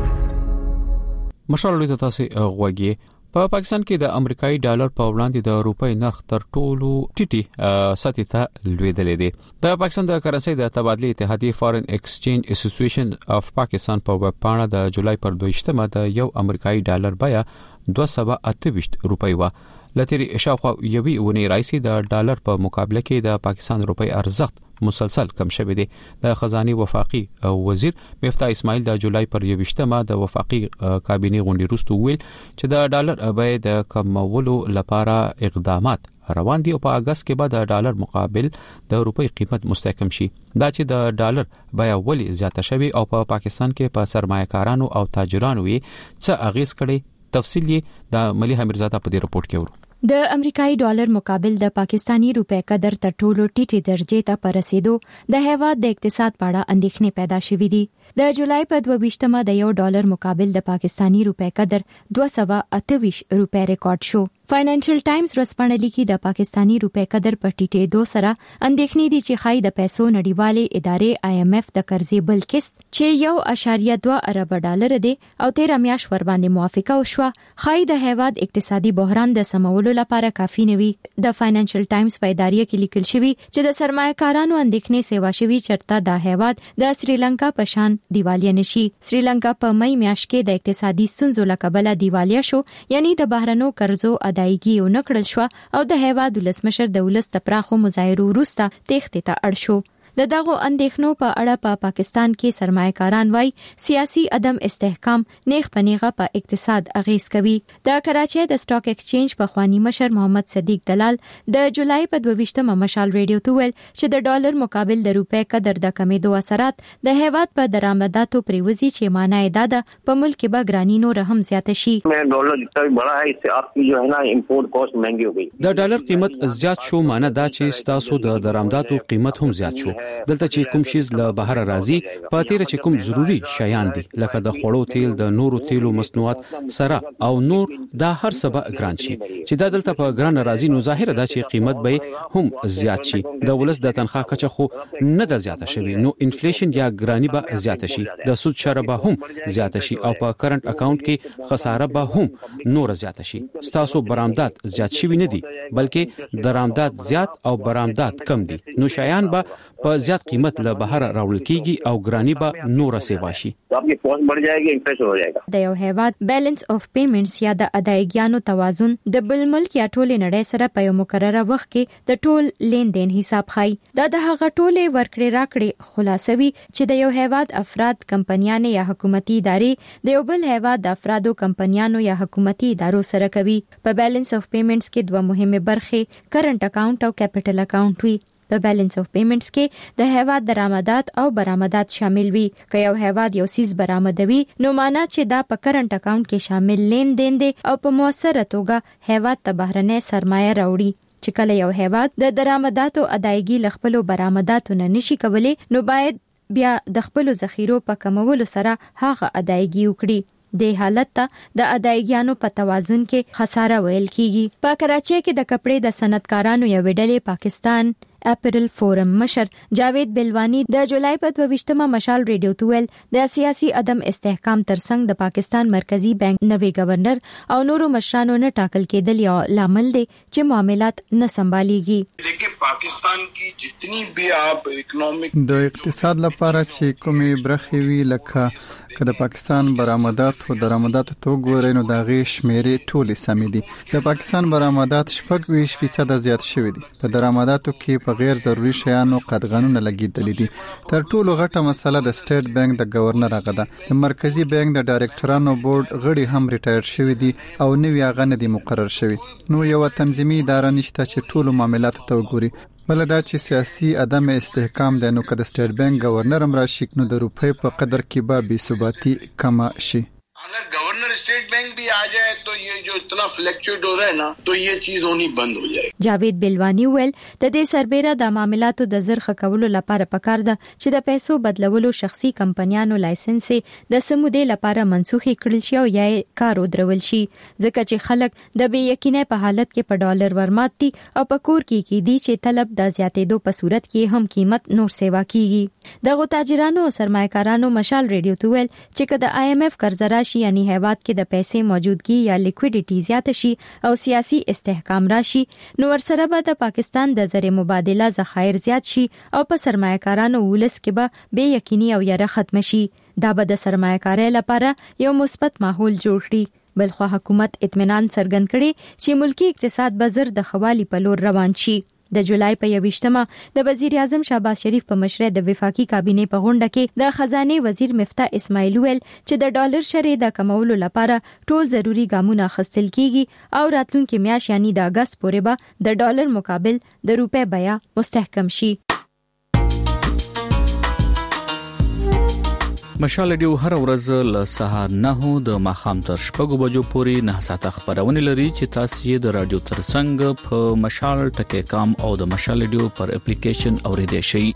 مشال ته تاسو غوږی په پاکستان کې د امریکایي ډالر په وړاندې د روپۍ نرخ تر ټولو ټیټي سطح ته لوېدلې دی. د پاکستان د کرنسي د تبادلې اتحادیې فارن ایکسچینج اسوسییشن اف پاکستان په ویب پاڼه د جولای پر دویشتمه د یو امریکایي ډالر بیه دوه سوه اته ویشت روپۍ و. لتري شاوخوا یوي ونی رئیس د ډالر په مقابله کې د پاکستان روپۍ ارزښت مسلسل کم شوی دی. د خزاني وفاقي وزیر مفتاح اسماعیل د جولای پر یوشتمه د وفاقي کابینه غونډې وروسته ویل چې د ډالر بیه د کمولو لپاره اقدامات روان دي او په اگست کې به د ډالر مقابل د روپۍ قیمت مستحکم شي. دا چې د ډالر بیه ولې زیاته شوی او په پا پاکستان کې په سرمایه‌کارانو او تاجرانو یې څه اغیز کړي تفصیل یې د ملي حمیرزاده په دې رپورت کې ورو. د امریکایي ډالر مقابل د پاکستانی روپے قدر تر ټولو ټیټه درجه ته پرسیدو د هیواد د اقتصاد په اړه اندېښنې پیدا شوې دي. د جولای په دوه ویشتمه د یو ډالر مقابل د پاکستانی روپے قدر دوه سوه اته ویشت روپے ریکارډ شو. فاینانشل ټایمز ورځپاڼه لیکي د پاکستانی روپے قدر په ټیټېدو سره اندېښنې دي چې خای د پیسو نړیوالې ادارې آی ایم ایف د قرضې بل قسط چې یو اشاریه دوه ارب ډالر دی او تیر میاشت ور باندې موافقه وشوه خای د هیواد اقتصادي بحران د سمولو لپاره کافي نه وي. د فاینانشل ټایمز په ادارې کې لیکل شوی چې د سرمایه‌کارانو اندېښنې سیوا شوی چرته د هیواد د سریلانکا په شان دیوالیا نشي. سریلانکا په مئی میاشت کې د اقتصادي ستونزو له کبله دیوالیا شو، یعنی د بهرنو قرضو ادایګي او نکړل شو او د هیواد ولسمشر د ولس تپراخو مظاهرو وروسته تېښتې ته اړ شو. د دغه اندېښنو په اړه په پا پاکستان کې سرمایه‌کاران وای سیاسي عدم استحکام نیغ پنیغه په اقتصاد اغیز کوي. د کراچۍ د سٹاک ایکسچینج په خوانی مشر محمد صدیق دلال د جولای په دوه ویشتمه مشال ریډیو ته ویل چې د ډالر مقابل د روپے قدر د کمیدو اثرات د هیواد په درآمداتو پریوزي چې معنی ده د په ملک کې به ګرانی نو رحم زیات شي. ډالر جتنا بھی بڑا ہے اس سے آپ کی جو ہے نا امپورٹ کاسٹ مہنگی ہو گئی. د ډالر قیمت زیات شو معنی دا چې تاسو د درآمداتو قیمت هم زیات شو. دلته چې کوم شیز له بهر راځي پاتې چې کوم ضروری شیان دي لکه د خوړو تیل د نورو تیلو مصنوعات سره او نور دا هر څه به ګران شي. چې دا دلته په ګران راځي نو ظاهر ده چې قیمت به هم زیات شي. د ولس د تنخواه کچه خو نه د زیاته شوی نو انفلیشن یا ګرانی به زیاته شي. د سود شرح به هم زیاته شي او په کرنٹ اکاونټ کې خساره به هم نور زیاته شي. ستاسو برآمدات زیات شوی نه دي بلکې درآمدات زیات او برآمدات کم دي نو شیان به په زیات قیمت له بهر راوړل کیږي او ګرانی به نور سیوا شي. आपकी कॉस्ट बढ़ जाएगी, इंफ्लेशन हो जाएगा. د یو هیواد بیلانس اف پیمنټس یا د ادایګیانو توازن د بل ملک یا ټول نړۍ سره په یو مقرره وخت کې د ټول لین دین حساب خای. دا د هغه ټولې ورکړې راکړې خلاصوي چې د یو هیواد افراد کمپنیانه یا حکومتي ادارې د یو بل هیواد د افرادو کمپنیانو یا حکومتي ادارو سره کوي. په بیلانس اف پیمنټس کې دوه مهمه برخې کرنٹ اکاونټ او کیپټل اکاونټ وي. په بیلانس اف پیمنټس کې د هیواد درآمدات او برآمدات شامل وي. که یو هیواد یو سیس برآمدوي نو معنا چې دا په کرنٹ اکاونټ کې شامل لین دین دي او په موثره توګه هیواد ته بهرنۍ سرمایه راوړي. چې کله یو هیواد د درآمداتو ادایګي لخپلو برآمداتو نه نشي کولای نو باید بیا د خپلو ذخیرو په کمولو سره هغه ادایګي وکړي. د حالت ته د ادایګیانو په توازن کې خساره ویل کیږي. په کراچۍ کې د کپړې د صنعتکارانو یو ډلې پاکستان اپریل فورم مشر جاوید بلوانی د جولای په دوه ویشتمه مشال ریډیو ته ویل د سیاسي عدم استحکام ترڅنګ د پاکستان مرکزی بانک نوې گورنر او نورو مشرانو نه ټاکل کېدل یو لامل دی چې معاملات نه سمباليږي. देखिए पाकिस्तान की जितनी भी आप इकोनॉमिक د اقتصاد لپاره چې کومې برخې وی لکه که د پاکستان برآمدات او درآمدات تو ګورئ نو د غي شمیرې ټولې سمې دي. د پاکستان برآمدات شپږ ویشت فیصد زیات شوي دي. په درآمداتو کې په غیر ضروري شیانو قدغنونه لګیدلې دي. تر ټولو غټه مسله د سټیټ بانک د گورنر هغه ده. د مرکزی بانک د ډایرکټرانو بورډ غړي هم ریټایر شوي دي او نوی هغه نه دي مقرر شوي. نو یو تنظیمي اداره نشته چې ټولو معاملاتو ته وګوري. بل دا چې سیاسي عدم استحکام دی نو که د سټیټ بانک گورنر هم راشي نو د روپۍ په قدر کې به بې ثباتی کم شي. اگر گورنر اس स्टेट बैंक भी आ जाए तो ये जो इतना फ्लक्चुएट हो रहा है ना, तो ये चीज होनी बंद हो जाए. جاوید بلوانی ویل د دې سربېره د معاملاتو د زرخه کولو لپاره پکار ده چې د پیسو بدلولو شخصي کمپنیانو لایسنس د سمودې لپاره منسوخي کړل شي او یا کار ودرول شي، ځکه چې خلک د بې یقینۍ په حالت کې په ډالر ورماتي او په کور کې کې دي چې طلب د زیاتېدو په صورت کې هم قیمت نور سیوا کیږي. دغه تاجرانو او سرمایکارانو مشال ریډیو ته ویل چې که د آی ایم ایف قرض راشي یعنی هیواد کې د پیسې موجودګي یا لیکویډیټي زیات شي او سیاسي استحکام راشي، نو ورسره به د پاکستان د زر مبادله ذخایر زیات شي او په سرمایه‌کارانو ولس کې به بې یقیني او یره ختم شي. دا به د سرمایه‌کارۍ لپاره یو مثبت ماحول جوړ کړي. بلخو حکومت اطمینان څرګند کړي چې ملکی اقتصاد به زر د خوالي په لور روان شي. د جولای په یوویشتمه د وزیر اعظم شهباز شریف په مشرۍ د وفاقي کابینې په غونډه کې د خزانه وزیر مفتاح اسماعیل ویل چې د ډالر شرې د کمولو لپاره ټول ضروری ګامونه اخیستل کیږي او راتلونکي میاشت یعنی د اگست پورې به د ډالر مقابل د روپے بیه مستحکم شي. مشال ډیو هر ورځ له سهار نه د ماخام تر شپږو بجو پورې نه ساعته خبرونه لري چې تاسو یې د رادیو ترڅنګ په مشال ټکی کام او د مشال ډیو پر اپلیکیشن اوریدئ شئ.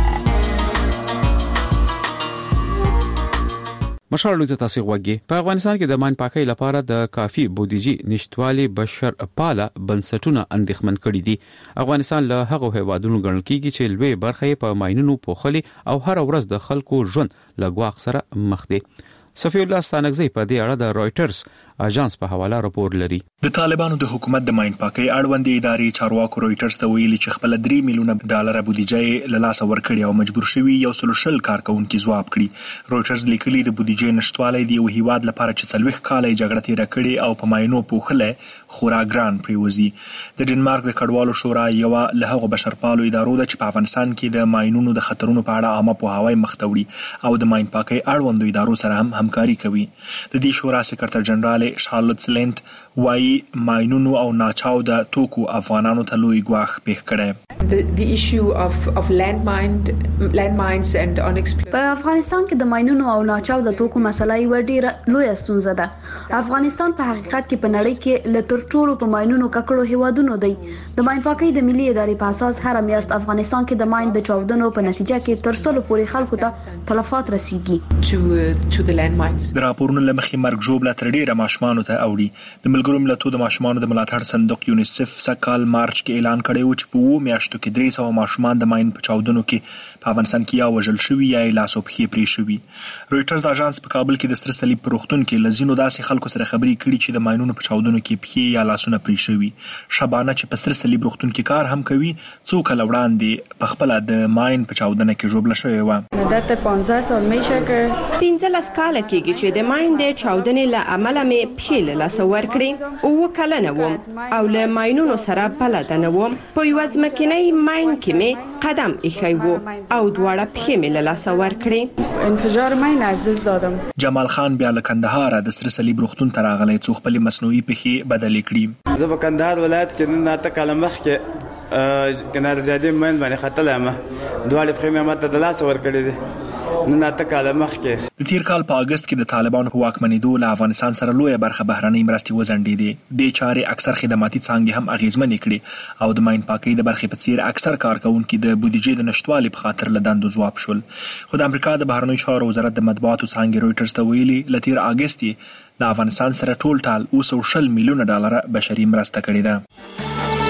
مشال ته تاسو غوږی په افغانستان کې د مان پاکۍ لپاره د کافي بودیجې نشټوالي بشر پاله بنسټونه اندېښمن کړي دي. افغانستان له هغو هیوادونو ګڼل کیږي چې لوی برخه په ماینونو پوخلي او هر ورځ د خلکو ژوند له ګواښ سره مخ دي. صفی الله ستانګزی په دې اړه د رويټرز اژانس په حواله راپور لري. د طالبانو د حکومت د ماین پاکۍ اړوند ادارې چارواکو رويټرز ته ویلي چې خپل درې میلیونه ډالر بودیجه له لاسه ورکړي او مجبور شوي یو سل شل کارکونکو ځواب کړي. رويټرز لیکلي د بودیجې نشټوالي دی یو هیواد لپاره چې څلويخ کاله جګړه تیر کړي او په ماینو پوخله خورا ګران پریوزي. د ډنمارک د کډوالو شورا یو له هغو بشرپالو ادارو د چې په افغانستان کې د ماینونو د خطرونو په اړه عامه پوهاوی مختوړي او د ماین پاکۍ اړوند ادارو سره هم همکاري کوي. د دې شورا سکرټر جنرال شارلوت سلینټ وايي ماینونو او ناچاو د توکو افغانانو ته لوی ګواښ پیښ کړي. The, the issue of, of landmine, landmines and unexploded. په افغانستان کې د ماینونو او ناچاو د توکو مسله یو ډیره لوی ستونزه ده. افغانستان په حقیقت کې په نړۍ کې له تر ټولو په ماینونو ککړو هیوادونو دی. د ماین پاکۍ د ملي ادارې په اساس هر میاشت افغانستان کې د ماین د چاودنو په نتیجه کې تر سلو پورې خلکو ته تلفات رسیږي. To, uh, to the landmines. د راپورونو لمخې مرګ ژوبله تر ډیره ماشومانو ته اوړي. د ملګرو ملتونو د ماشومانو د ملاتړ صندوق یونیسف سکهال مارچ کې اعلان کړی و چې په وو میاشتو کې درې سوه ماشومان د ماین په چاودنو کې په افغانستان کې یا وژل شوي یا یې لاس او پښې پرې شوي. رويټرز اژانس په کابل کې د ستر صلیب په روغتون کې له ځینو داسې خلکو سره خبرې کړي چې د ماینونو په چاودنو کې پښې یا لاسونه پرې شوي. شبانه چې په ستر صلیب روغتون کې کار هم کوي څو کاله وړاندې په خپله د ماین په چاودنه کې ژوبله شوې وه. مدت پانزده سال میشه که پنځلس کاله کېږي چې د ماین د چاودنې له امله مې پښې له لاسه ورکړې. اووه کلنه وم او له ماینونو سره بلده نه وم. په یوه ځمکنۍ ماین کې مې قدم ایښی و او دواړه پښې مې له لاسه ورکړې. انفجار ماین از دست دادم. جمال خان بیا له کندهار د سره صلیب روغتون ته راغلی څو خپلې مصنوعي پښې بدلې کړي. زه په کندهار ولایت کې نن اته کاله مخکې کنار زیادې ماین باندې ختلی یم. دواړې پښې مې ماته د لاسه ورکړې دي نن اته کاله مخکې. د تیر کال په اگست کې د طالبانو په واکمنېدو له افغانستان سره لویه برخه بهرنۍ مرستې وځنډېدې. دې چارې اکثر خدماتي څانګې هم اغېزمنې کړې او د ماین پاکۍ د برخې په څیر اکثر کارکوونکي د بودیجې د نشټوالي په خاطر له دندو ځواب شول. خو د امریکا د بهرنیو چارو وزارت د مطبوعاتو څانګې رويټرز ته ویلي له تیر اگست یې له افغانستان سره ټول ټال اوه سوه شل میلیونه ډالره بشري مرسته کړې ده.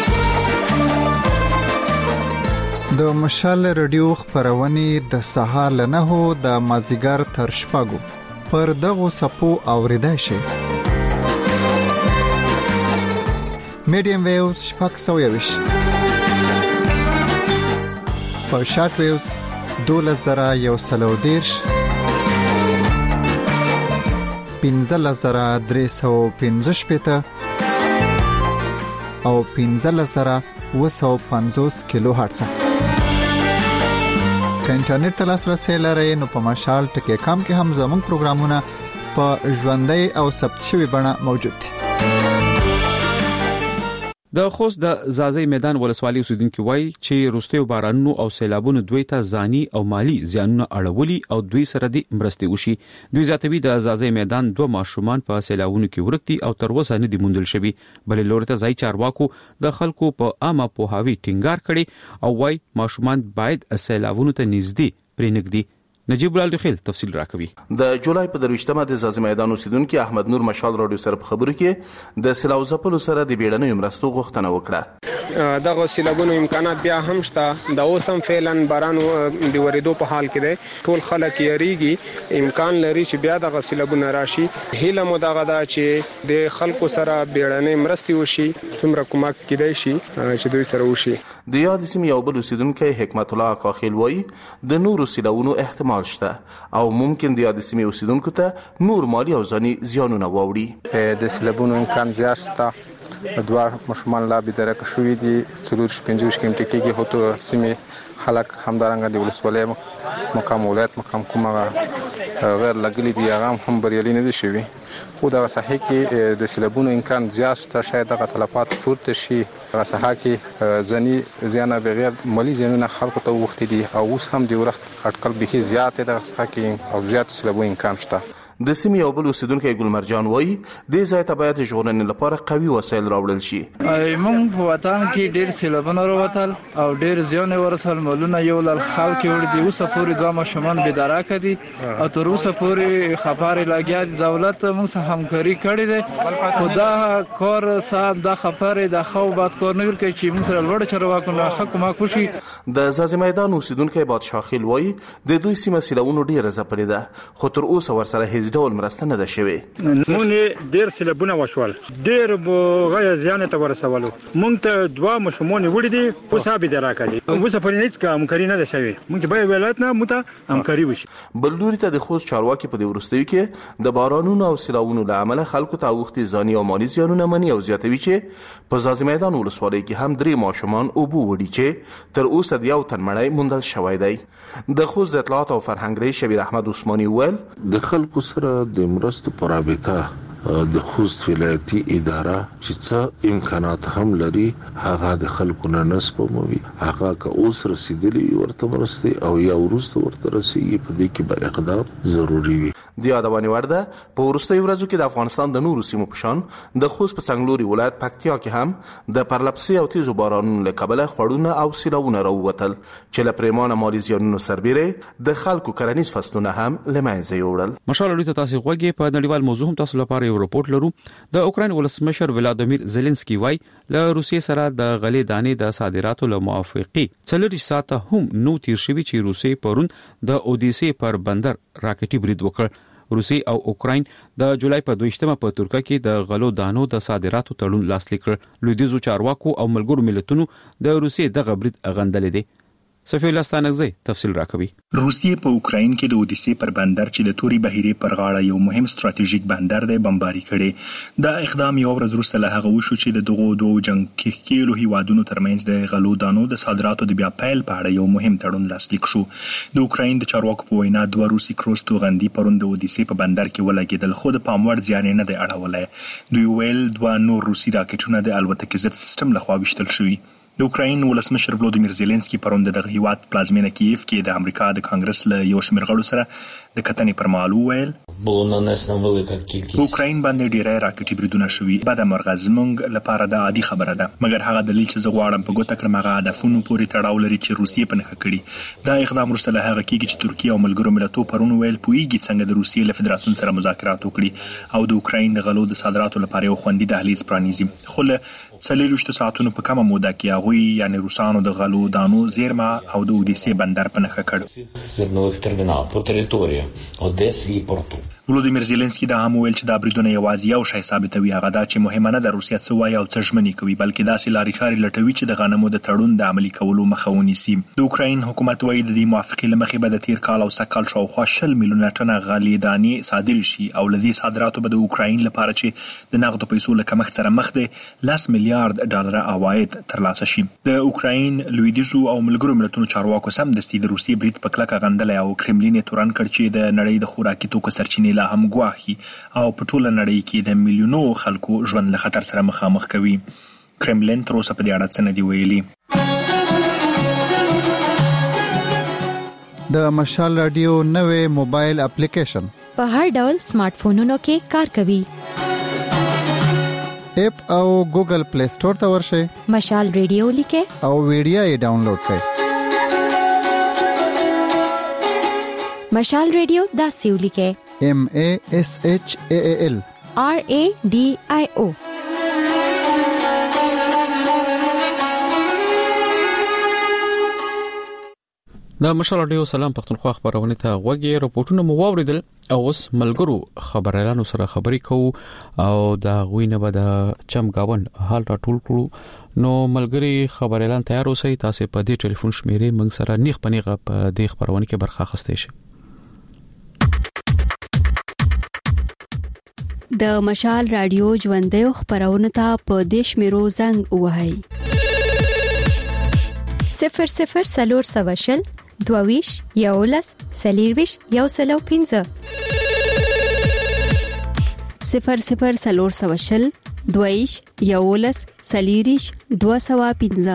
د مشال رادیو خبرونه د سهار له نهو د مازیګر تر شپږو پر دغو سپو اوریدای شي. میډیم ویوز شپږ سوه یویش په شارټ ویوز دولس زره یو سل او دېرش پنځلس زره درې سوه پنځه شپېته او پنځلس زره اوه سوه پنځوس کیلو هرتز. که انټرنیټ ته لاسرسی لرئ نو په مشال ټکی کام کې هم زموږ پروګرامونه په ژوندۍ او ثبت شوي بڼه موجود دي. د خوست د زازی میدان ولسوالۍ اوسیدونکو وایي چې روستیو بارانونو او سیلابونو دوی ته ځاني او مالی زیانونه اړولي او دوی سره د مرستې وشي. دوی زیاتوي د زازی میدان دوه ماشومان په سیلابونو کې ورکتي او تر اوسه نه دي موندل شوي. بلې لوري ته ځای چارواکو د خلکو په عامه پوهاوي ټینګار کړي او وایي ماشومان باید سیلابونو ته نږدې پرېنږدي. نجیب الله خیل تفصیل راکوي. د جولای په درويشتمه د زازی میدان اوسیدونکو احمد نور مشال رادیو سره په خبرو کې د سیلاب ځپلو سره د بیړنۍ مرستو غوښتنه وکړه. دغه سیلابونو امکانات بیا هم شته. د اوسم فعلا باران د ورېدو په حال کې دی. ټول خلک یریږي امکان لري چې بیا دغه سیلابونه راشي. هیله مو دغه دا چې د خلکو سره بیړنۍ مرستې وشي څومره کومک کیدای شي چې دوی سره وشي. د یاد سیمې یو بل اوسیدونکو حکمت الله کاخیل وایي د نورو سیلابونو احتمال شته او ممکن د یاد سیمې اوسیدونکو ته نور مالی او ځاني زیانونه واوړي. د سیلابونو امکان زیات شته. دوه مشمول لا به درک شوې دي څلور پنځوس کیمټي کې هوته سیمې خلک همدارنګه د ولسوالۍ مقام ولایت مقام کومه غیر لګلې دي هغه هم بریالي نه دي شوي. خو دا صحیح کې د سیلابونو امکان زیات شته. شاید دغه تلفات پورته شي. هغه صحیح کې ځنی زیانه بغیر مالی زیانونه خلکو ته وخت دي او اوس هم د ورخت اټکل به زیات دغه صحیح کې او زیات سیلابونو امکان شته. د سیمې یو بل اوسیدونکو ګلمرجان وایي د ځای ته باید ژغورنې لپاره قوي وسایل راوړل شي. موږ په وطن کې ډېر سیلابونه راوتل او ډېر زیان ورسول. مالونه یو لال خلک ور دي. اوسه پورې دوه ماشومان بيداره کړي او تر اوسه پورې خبرې لګیا دي. دولت موږ سره همکاري کړې ده. خدا کار صاحب د خبرې د خو باد کار نه ورکړي چې موږ سره لوړ چرواکونه حق ما کوشي. د زازی میدان اوسیدونکو بادشاه خیل وایي د دوی سیمه سیلابونو ډېر زپلې ده خو تر اوسه ورسره هیڅ ډول مرسته نه ده شوې. مونږ ډېر سیلابونه وشول. ډېر بغیر زیان ته ورسولو. مونږ ته دوه مشمون وړي دي او صاحب دې راکړي. اوس په هیڅ کار همکاري نه ده شوې. مونږ به ولایت نه مته همکاري وشي. بل لوري ته د خوست چارواکي په دې ورستوي کې د بارانونو او سیلابونو له امله خلکو ته وختي ځاني او مالی زیانونه مني او زیاتوي چې په زازی میدان ولسوالۍ کې هم درې ماشومان او بو وړي چې تر اوسه د یو تن مړی موندل شوی دی. د خوست اطلاعات او فرهنګ رئیس شبیر احمد عثماني ویل د خلکو سره د مرستو پر رابطه د خوست ولایتي اداره چې څه امکانات هم لري هغه د خلکو نه نسپموي. هغه که اوس رسیدلی ورته مرستې او یا ورسته ورته رسیږي په دې کې به اقدام ضروری وي. د یادونې وړ ده په وروستیو ورځو کې د افغانستان د نورو سیمو په شان د خوست په څنګلوري ولایت پکتیا کې هم د پرلپسې او تیزو بارانونو له کبله خوړونه او سیلابونه راووتل چې له پریمانه مالي زیانونو سربیره د خلکو کرنیز فصلونه هم له منځه یوړل. مشال لري تاسو غوږی په نړیوال موضوع هم تاسو لپاره یو راپورټ لرو. د اوکراین ولسمشر ولادیمیر زيلنسکي وای له روسیې سره د غلې دانې د صادراتو له موافقې څلوري ساعته هم نو تیر شوی چې روسیې پرون د اودیسې پر بندر راکټي برید وکړ. روسي او اوکراین د جولای په دویشتمه په ترکیه کې د غلو دانو د صادراتو تړون لاسلیک کړ. لویدیزو چارواکو او ملګرو ملتونو د روسیې دغه برید غندلې دي. صفی الله ستانغزی تفصیل راکوي. روسیې په اوکراین کې د اودیسې پر بندر چې د توري بهیرې پر غاړه یو مهم ستراتیژیک بندر دی بمباري کړي. دا اقدام یو ورځ وروسته له هغه وشو چې د دغو دوه جنگ کېلو هیوادونو ترمنځ د غلو دانو د صادراتو د بیا پیل په اړه یو مهم تړون لاسلیک شو. د اوکراین د چارواکو په وینا دوه روسي کروز توغندي پرون د اودیسې په بندر کې ولګېدل خو د پام وړ زیان نه دی اړولی. دوی ویل دوه نور روسي راکټونه د الوتکې ضد سیستم لخوا ویشتل شوي. د اوکراین ولسمشر ولودیمیر زيلنسکي پرون د دغه هیواد پلازمینه کیف کې د امریکا د کانګرس له یو شمېر غړو سره د کتنې پر مهال وویل په اوکراین باندې ډیری راکټي بریدونه شوي. بده مرغه زموږ لپاره دا عادي خبره ده مګر هغه دلیل چې زه غواړم په ګوته کړم هغه هدفونو پورې تړاو لري چې روسیې په نښه کړي. دا اقدام وروسته له هغه کېږي چې ترکیه او ملګرو ملتونو پرون ویل پوهیږي څنګه د روسیې له فدراسیون سره مذاکرات وکړي او د اوکراین د غلو د صادراتو لپاره یو خوندي دهلیز پرانیزي. خو له څلوېښتو ساعتونو په کمه موده کې هغوی یعنې روسانو د غلو دانو زیرمه او د اودیسې بندر په نښه کړ. ولودیمیر زيلنسکي دا هم ویل چې دا بریدونه یوازې یو شی ثابتوي هغه دا چې مهمه نه ده روسیه څه وایي او څه ژمنې کوي بلکې داسې لارې چارې لټوي چې د غنمو د تړون د عملي کولو مخه ونیسي. د اوکراین حکومت وایي د دې موافقې له مخې به د تیر کال او سږ کال شاوخوا شل میلیونه ټنه غلې دانې صادرې شي او له دې صادراتو به د اوکراین لپاره چې د نغدو پیسو له کمښت سره مخ دی لس میلیارډ ډالره عواید ترلاسه شي. د اوکراین لویدیځو او ملګرو ملتونو چارواکو سمدستي د روسیې برید په کلکه غندلی او کرملین یې تورن کړ چې د نړۍ د خوراکي توکو سرچینې لا هم ګواښي او په ټوله نړۍ کې د میلیونو خلکو ژوند له خطر سره مخامخ کوي. کرملین تر اوسه په دې اړه څه نه دی ویلي. د مشال رادیو نوې موبایل اپلیکیشن په هر ډول سمارټ فونونو کې کار کوي. اپ او ګوګل پلی سٹور ته ورشئ، مشال رادیو لیکه او ویډیو یې ډاونلوډ کړئ. مشال رادیو دا سیو لیکه M A S H A A L R A D I O. د مشال رادیو سلام پښتونخوا خبرونه ته غوږی راپورټونه مو واوریدل او اوس ملګرو خبريالانو سره خبري کوو او دا غوینه به د چمګاون حال را ټول کړو. نو ملګری خبريالان تیار اوسئ، تاسو په دې ټلیفون شمیرې موږ سره نیغ پنیغه په دې خبرونه کې برخه اخیستئ شئ. د مشال رادیو ژوندۍ خبرونه ته په دیش میرو زنګ وهاي صفر صفر سلور سواشل دوویش یولس سلیرویش یو سلو پینزه صفر صفر سلور سواشل دوویش یولس سلیریش دو سوا پینزه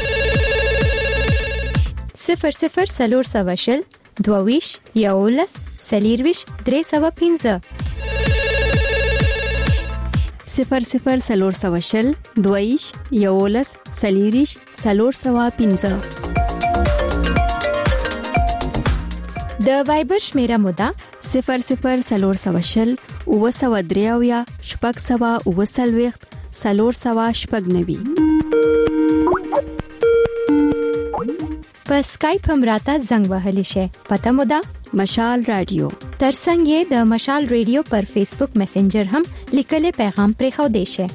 صفر صفر سلور سواشل دوویش یولس سلیرویش درې سوا پینزه صفر صفر سلور سواشل دویش یولس سلیریش سلور سوا پینزه. د وایبر شمیره مودا صفر صفر سلور سواشل او سوا دریاویا شپږ سوا او سلويخت سلور سوا شپږ نوي. په اسکایپ هم راته زنګ وهلی شي. پته مودا مشال رادیو. ترڅنګ د مشال رادیو پر فیسبوک میسنجر هم لیکلي پیغام پرې خو دی شي.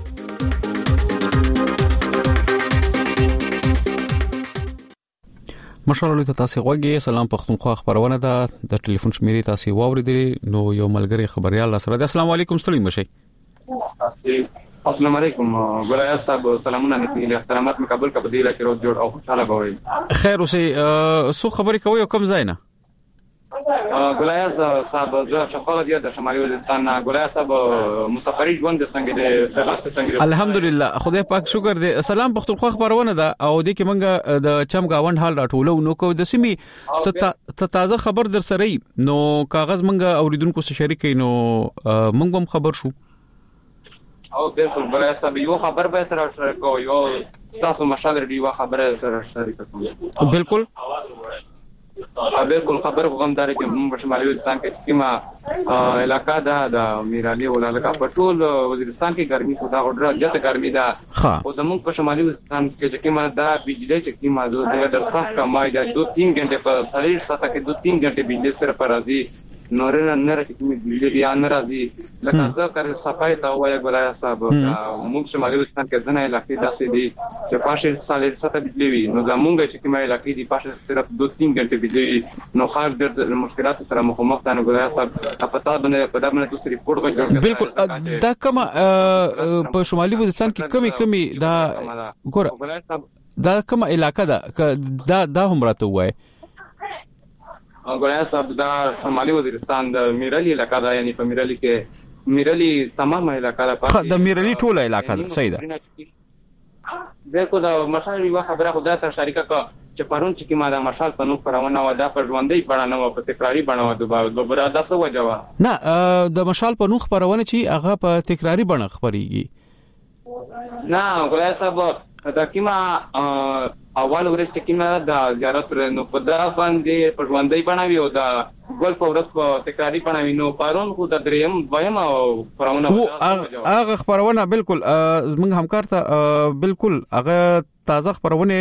مشال رادیو ته تاسو غوږی سلام پښتونخوا خبرونه ده د ټلیفون شمیرې تاسو واوریدل. نو یو ملګری خبريال سره د السلام علیکم ستړي مشي. السلام علیکم ګلایات صاحب، سلامونه نیکي احترامات مقبول کا بدیله کې روز جوړ او خوشاله بوي. خیر اوسې سو خبرې کوي او کم ځای نه ګلایات صاحب زه شفاله دي د شمالي وزیرستان نه. ګلایات صاحب مسافرۍ ژوند څنګه دي؟ صحت څنګه؟ الحمدلله خدای پاک شکر دې. سلام پښتونخوا خبرونه ده او د کې منګه د چمګاوند حال راټولو نو کو د سیمې تازه خبر در سره نو کاغذ منګه اوریدونکو سره شریک نو منګ هم خبر شو. او بالکل ګلایات صاحب یو خبر به سره شریک کو یو تاسو مشال رادیو خبره سره شریک کوم. بالکل بالکل خبر کوم دار کې په شمالي وزیرستان کې کیما علاقہ ده د میرالي ولالکا په ټول وزیرستان کې ګرمي خو دا ډېره جته ګرمي ده. او زموږ په شمالي وزیرستان کې چې کیما دا بجلی چې کیما د در صح کا مای ده دو تین غنټه په سړی ساته کې دو تین غنټه بجلی سره پر راځي نورنه نه راځي کې بجلی یا نه راځي. لکه ځکه صفای ته وایي ګلایات صاحب موږ شمالي وزیرستان کې ځنه علاقې داسې دي چې پاشه سړی ساته بجلی وي نو زموږ چې کیما علاقې دي پاشه صرف دو تین غنټه بجلی نو خاص ډېر مشکلات سره مخامخ دي. ګلایات صاحب پتا باندې په دغه باندې تاسو ریپورت وکړئ. بالکل دا کومه په شمالي وزیرستان کې کمی کمی دا ګور دا کومه علاقہ ده دا دا هم راته وای. ګلایات صاحب دا شمالي وزیرستان د میرالي علاقہ ده، یعنی په میرالي کې میرالي تمام علاقہ ده. د میرالي ټوله علاقہ ده. صحیح ده. بالکل دا مشال یو خبره خدای سره شریکه کا چې پرون چې کیما دا مشال په نو پرونه و دا پر ژوندۍ بڼه نه و په تکراری بڼه و دوباره دا څه وجه و نه د مشال په نو خبرونه چې هغه په تکراری بڼه خبريږي. نه ګلایات صاحب دا کیما اول ورځ چې کیما دا زیارت نو په دا باندې په ژوندۍ بڼه وی او دا ګل په ورځ په تکراری بڼه وی نو پرون خو د دریم وایم او پرونه هغه خبرونه بالکل زمونږ همکار ته بالکل هغه تازه خبرونه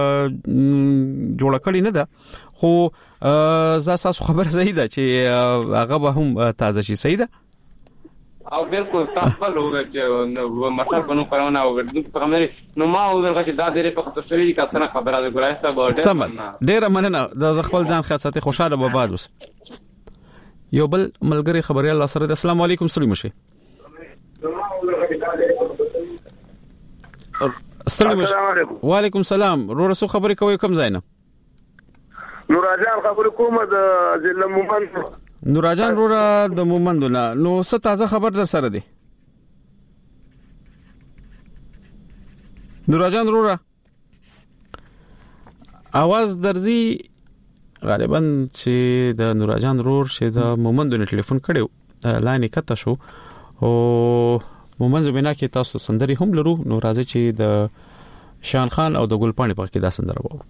جوړ کړی نه ده خو زاساسو خبر صحیح ده چې هغه به هم تازه شي. صحیح ده. او بالکل تاسو له چې مشال په نو پرونه او ورته پرمري نو ما ورغه چې دا ډېر په خطر شوی کا څنګه خبره ده ګلایات صاحب ډېر مننه د خپل ځان خاصه خوشاله به بعد اوس یو بل ملګری خبري الله سره. السلام علیکم سلام مشه. السلام علیکم. وعلیکم السلام. رو رسو خبري کوي کوم ځای نه؟ نوراجان خبري کوم د ضلع مومند. نوراجان رورا د مومندونه نو څه تازه خبر در سره دی؟ نوراجان رورا आवाज درځي غالبا چې د نوراجان رور چې د مومند نه ټلیفون کړو لاین کته شو او مومند زبینا کې تاسو سندري هم لرو نو راځي چې د شان خان او د ګلپاڼې په کې دا سندره وو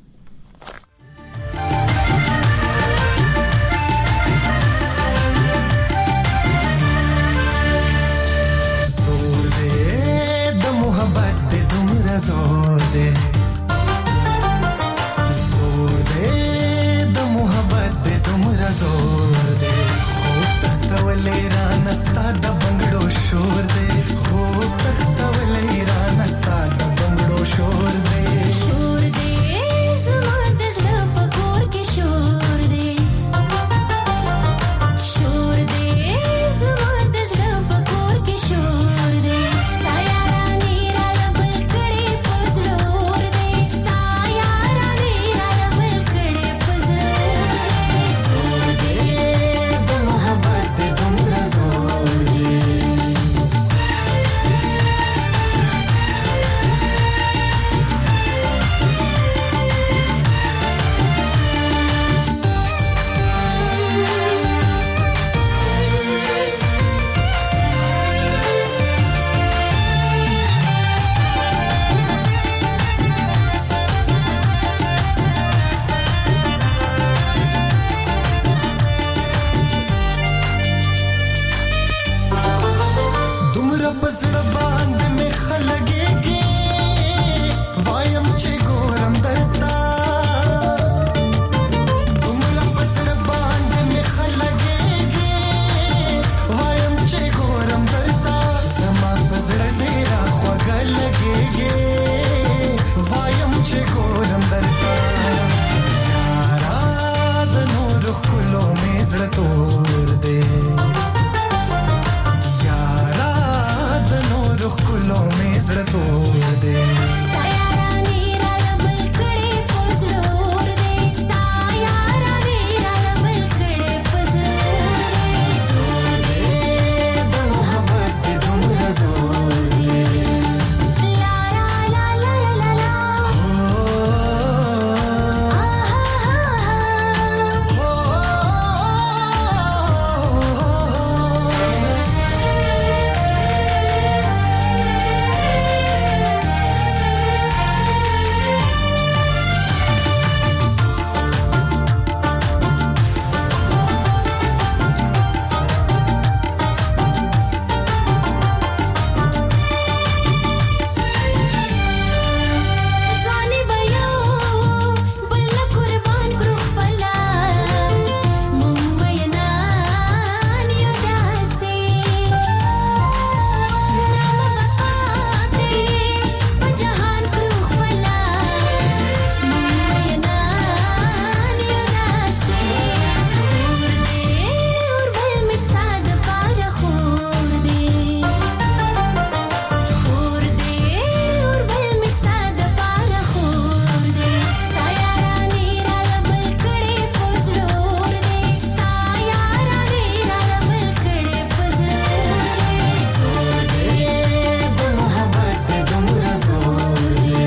زور دې د محبت د دومره زور دې زور دې د محبت د دومره زور دې خو تختولې را نستا د بنگړو شور دې خو تختولې را نستا د بنگړو شور دې شور دې زما د زړه په کور کې شور دې شور دې زما د زړه په کور کې شور دې ستا یارانې را لبل کړې په زړور دې ستا یارانې را لبل کړې په زړور دې زور دې د محبت د دومره زور دې دومره پسړه باندې مې خلګېږي وایم چې ګورم درتا دومره پسړه باندې مې خلګېږي وایم چې ګورم درتا زما پسړه ډېره خوږه لګېږي وایم چې ګورم درتا یارا د نور ښکلو مې زړه تور دی ښکلو مې زړه تور دی ستا یارانې را لبل کړې په زړور دی ستا یارانې را لبل کړې په زړور دی زور دی د محبت د دومره زور دی لا لا لا لا لا لا ځانې به یو بل نه قربان کړو خپله مونږ مینان یو داسې نامه به پاتې په جهان کړو خپله مونږ مینان یو داسې خور دې اور بل مې ستا دپاره خور دې خور دې اور بل مې ستا دپاره خور دې ستا یارانې را لبل کړې په زړور دې ستا یارانې را لبل کړې په زړور دې زور دې د محبت د دومره زور دې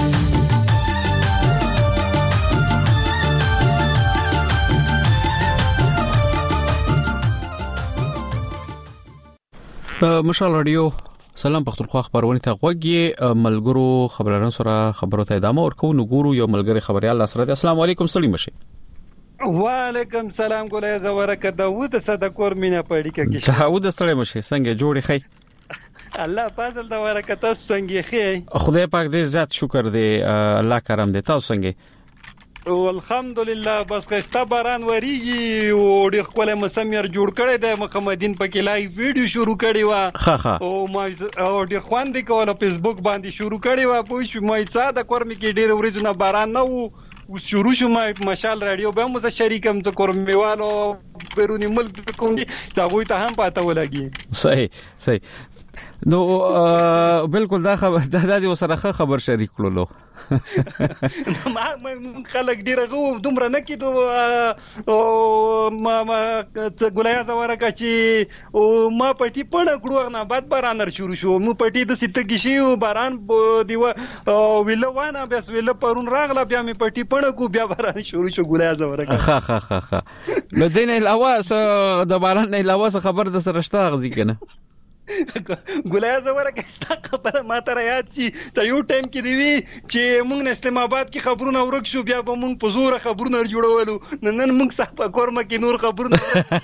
مشال رادیو سلام پختونخوا خبرونه ته غوږی ملګرو خبرانو سره خبرو ته ادامه ورکو نو ګورو یو ملګری خبريال سره السلام علیکم سلام مشه وعلیکم سلام ګولای زورکه داوود صدقور مینا پړی کې داوود ستړی مشه څنګه جوړی خی الله فضل دا ورکه تاسو څنګه خی خدای پاک دې زیات شکر دې الله کرم دې تاسو څنګه الحمدلله بس خسته باران وریږي او ډېر خپل مسمیر جوړ کړی د محمدین پکې لایو ویډیو شروع کړی و ها ها او ما او ډېر خواندې کوله فیسبوک باندې شروع کړی و پوه شو مې څه د کورم کې ډېر ورځونه باران نه وو او شروع شو ما مشال رادیو به مو شریکم ته کورم میوانو بیرونی ملک کوم دا وای ته هم پاته ولګي صحیح صحیح نو بالکل دا خبر دا د وسره خبر شریک کړلو ما خلک ډیره غو دومره نه کیدو او ما ما ګولیا زورکه چې او ما پټي پړ کړو نه بعد باران شروع شو مو پټي د ستګی شي باران دیو ویله وانه بس ویله پرون راغله بیا می پټي پړ کو بیا باران شروع شو ګولیا زورکه خا خا خا خا نو دین الاواس د باران نه الاواس خبر د سرشتہ غزي کنه ګولیا زورکه ستا خبره ما ته یاد شي ته یو ټایم کې دی وی چې موږ نه اسلام آباد کې خبرونه ورک شو بیا به موږ په زور خبرونه جوړولو نن موږ صاحب کورمه کې نور خبرونه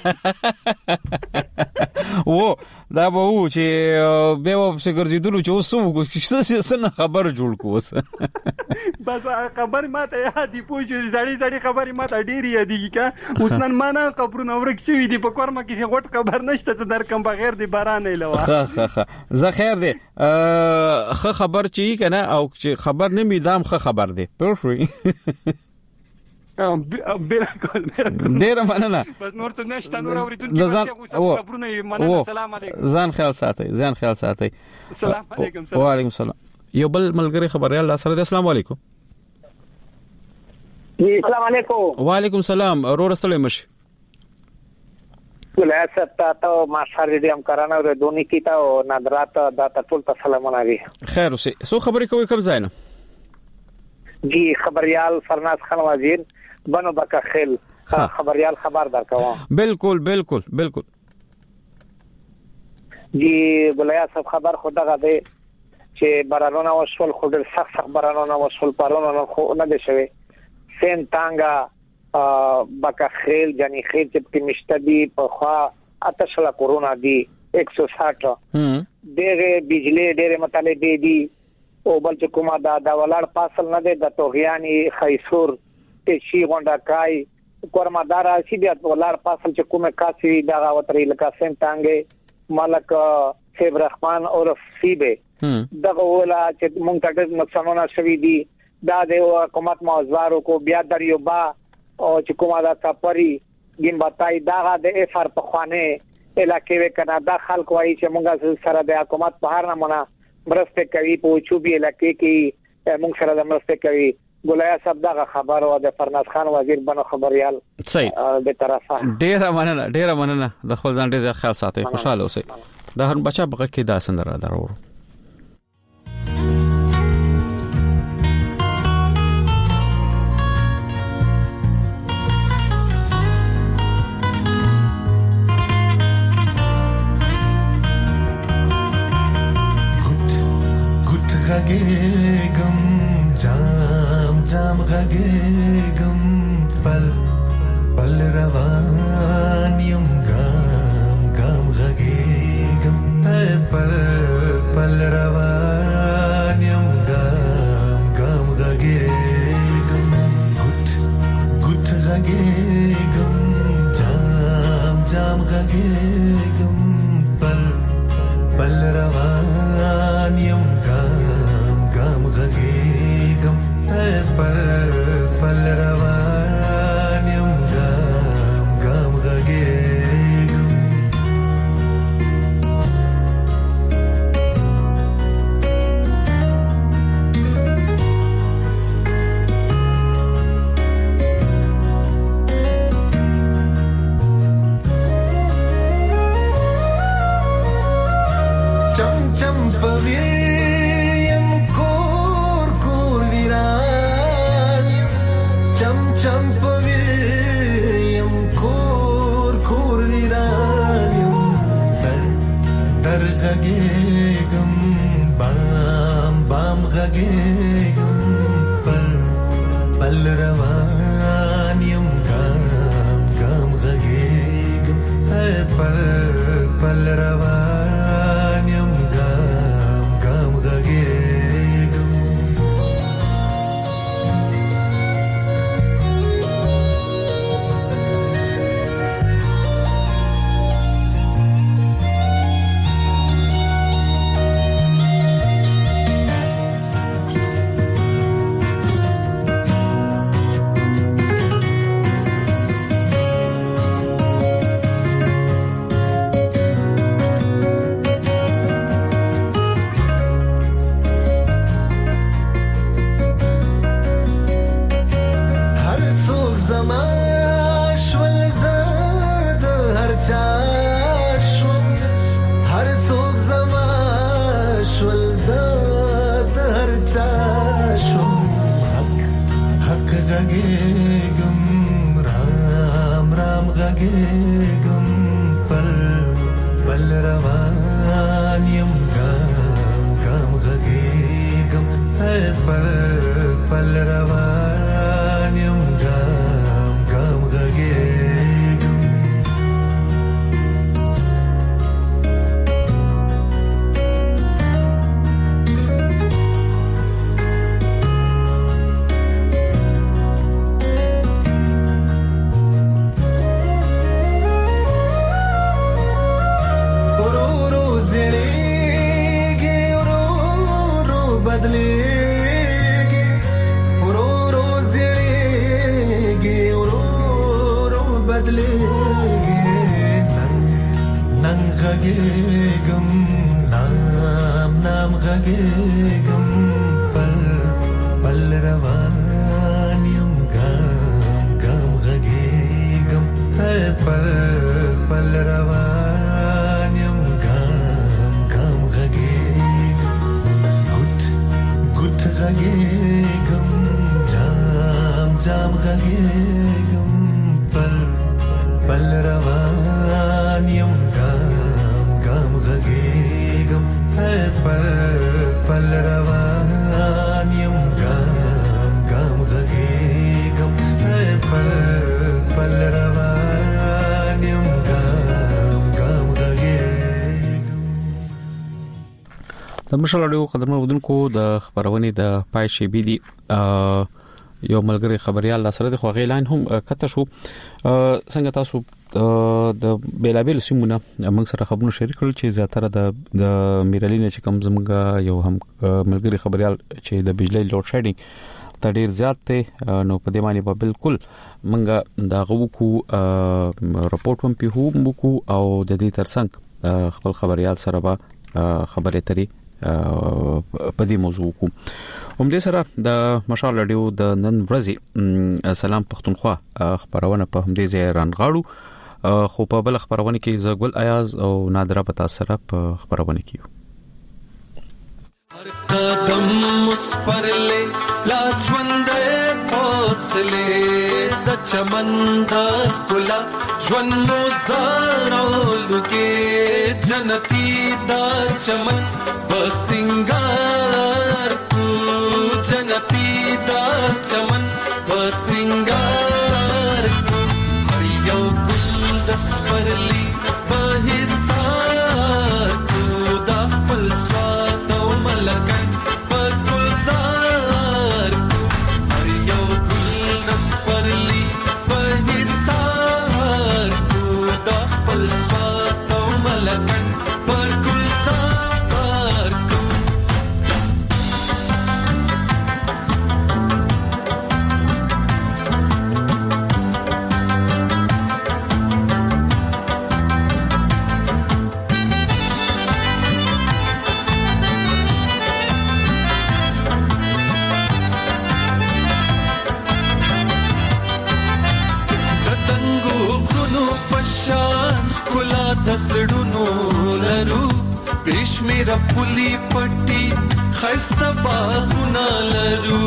و دا به و چې به و څه ګرځیدلو چې اوس وګورئ څه خبر جوړ کوس بس خبر ما ته یاد دی پوه زړی زړی خبر ما ته ډیری یادېږي کا اوس نن ما نه خبرونه ورک شوی دی په کورمه کې غټ خبر نشته چې در کوم بغیر دی باران نه خا خا خا زه خیر دی خه خبر چی کنه او چې خبر نه میدام خه خبر دی پرفری بالکل ډیر مننه بس نور ته نشته نور اوریدونکو خبرونه مننه سلام علیکم ځان خیال ساتئ ځان خیال ساتئ السلام علیکم وعلیکم السلام یو بل ملګری خبريال الله سره السلام علیکم جی السلام علیکم وعلیکم السلام اورور سلام مش ولایت ستا ته ما سره دې همکارانو د دونی کیتا او نادرات د ټول ته سلامونه وي خیر اوسه سو خبرې کوي کوم ځای نه جی خبريال فرناز خان وزیر بنو بکا خیل خبريال خبر درکوم بالکل بالکل بالکل جی ولایت صاحب خبر خدا غده چې بارانونه وشول خو ډېر سخت سخت بارانونه وشول پرونه خو نه دي شوی سین تانګه بکا خیل جانی خیل چې په مشتدي په خوا اتشلا کورونا دی ایک سو ساٹھ ډېر بجلی ډېر مطالبه دي او بل چې کومه دا د ولړ پاسل نه دی د توغیانی خیسور ته شي غونډه کای کورمدار شي د ولړ پاسل چې کومه کاسي دا غوتري لکه سین تانګه ملک سیب رحمان او رفیبه دغه ولا چې مونږ ته ډېر نقصانونه شوي دي دا د حکومت موزوارو کو بیا دریو با او چې کومه دا کاپری ګیم بتای دا د اف ار په خوانه علاقې وکړه دا خلک وایي چې موږ سره د حکومت په هر نمونه مرسته کوي په چوبي علاقې کې موږ سره د مرسته کوي ګولیا صاحب دا خبر او د فرناز خان وزیر بنو خبريال صحیح به طرفه ډیر مننه ډیر مننه د خپل ځان ډیر خیال ساتي خوشاله اوسئ دا هر بچا بغه کې دا سندره درو غږېږم جام جام غږېږم پل پل روان یم ګام ګام غږېږم پل پل روان یم ګام ګام غږېږم ګوت ګوت غږېږم جام جام غږېږم پل پل روان یم پل پل روان یم ګام ګام غږېږم چم چم پوي چم پویم کور کور ویرانیم در در غږېږم بام بام غږېږم پل پل روان یم ګام ګام غږېږم پل پل روان یم ګام ګام غږېږم غږېږم رام رام غږېږم پل پل روان یم ګام ګام غږېږم پل پل روان یم ګام ګام غږېږم غږېږم نام نام غږېږم پل پل روان یم ګام ګام غږېږم پل پل روان یم ګام ګام غږېږم ګوت ګوت غږېږم جام جام غږېږم پل پل روان یم غږېږم پل پل روان یم ګام ګام غږېږم پل پل روان یم ګام ګام غږېږم. د مشال اړیو قدرمن ودونکو د خبرونې د پای شیبې دي یو ملګری خبريال لا سره د خوغې لاین هم کته شو څنګه تاسو د بیلابل سیمونه موږ سره خبرونه شریک کړل چې زیاتره د د میرالینه چې کوم زموږ یو هم ملګری خبريال چې د بجلی لوډ شیډینګ ته ډیر زیات ته نو په دې معنی په بالکل موږ دا غوکو رپورټ هم په هم وکړو او د دې ترڅنګ خپل خبريال سره به خبرې ترې په دې موضوع کو هم دې سره د مشال رادیو د نن ورځې سلام پښتونخوا خبرونه په هم دې ځای رانغاړو خو په بل خبرونه کې زګل ایاز او نادره پتا سره په خبرونه کې قدم مسپرلې لا ژوندې اوسلې د چمن د ګلا ژوندو زارولو کې جنتی دا چمن بسنګار کو جنتی دا چمن بسنګار کو هر یو ګل د سپرلې په حساب کو د خپل سواد او ملکن په ګلزار کو هر یو ګل د سپرلې په حساب کو د خپل سواد او ملکن په ګلزار کو دسړونو لرو بشمیر پولی پټي خسته باغونه لرو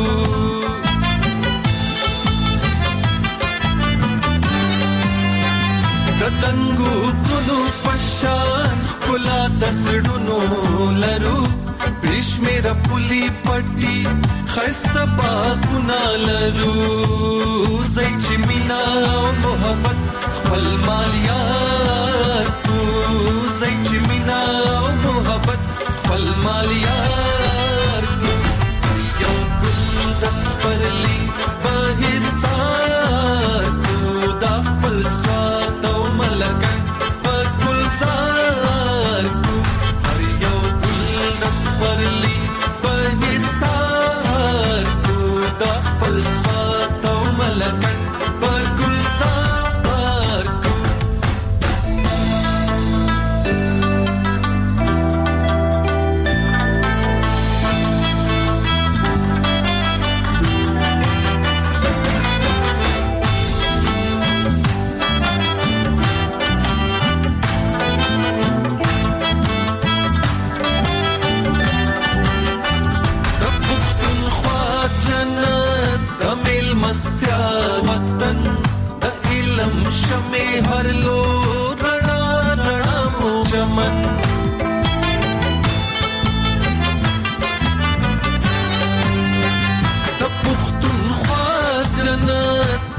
دتنګو غلو پشان کلا دسړونو لرو بشمیر پولی پټي خسته باغونه لرو زې چې مینا او محبت خپل مالیار کو زې چې مینا او محبت خپل مالیار کو یو ګل د سپرلی په حساب کو د خپل سات او ملکن په ګلزار کو هر یو ګل د سپرلی په حساب کو د خپل سات او ملکن په ګلزار کو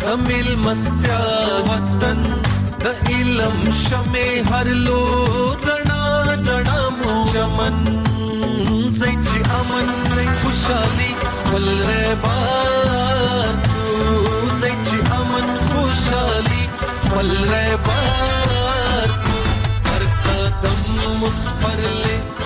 د مل مستیا وطن د علم شمه هر لو رڼا رڼا مو چمن زئی چې امن خوشالي خپل ربار کو زئی چې امن خوشالي خپل ربار هر قدم مصبر له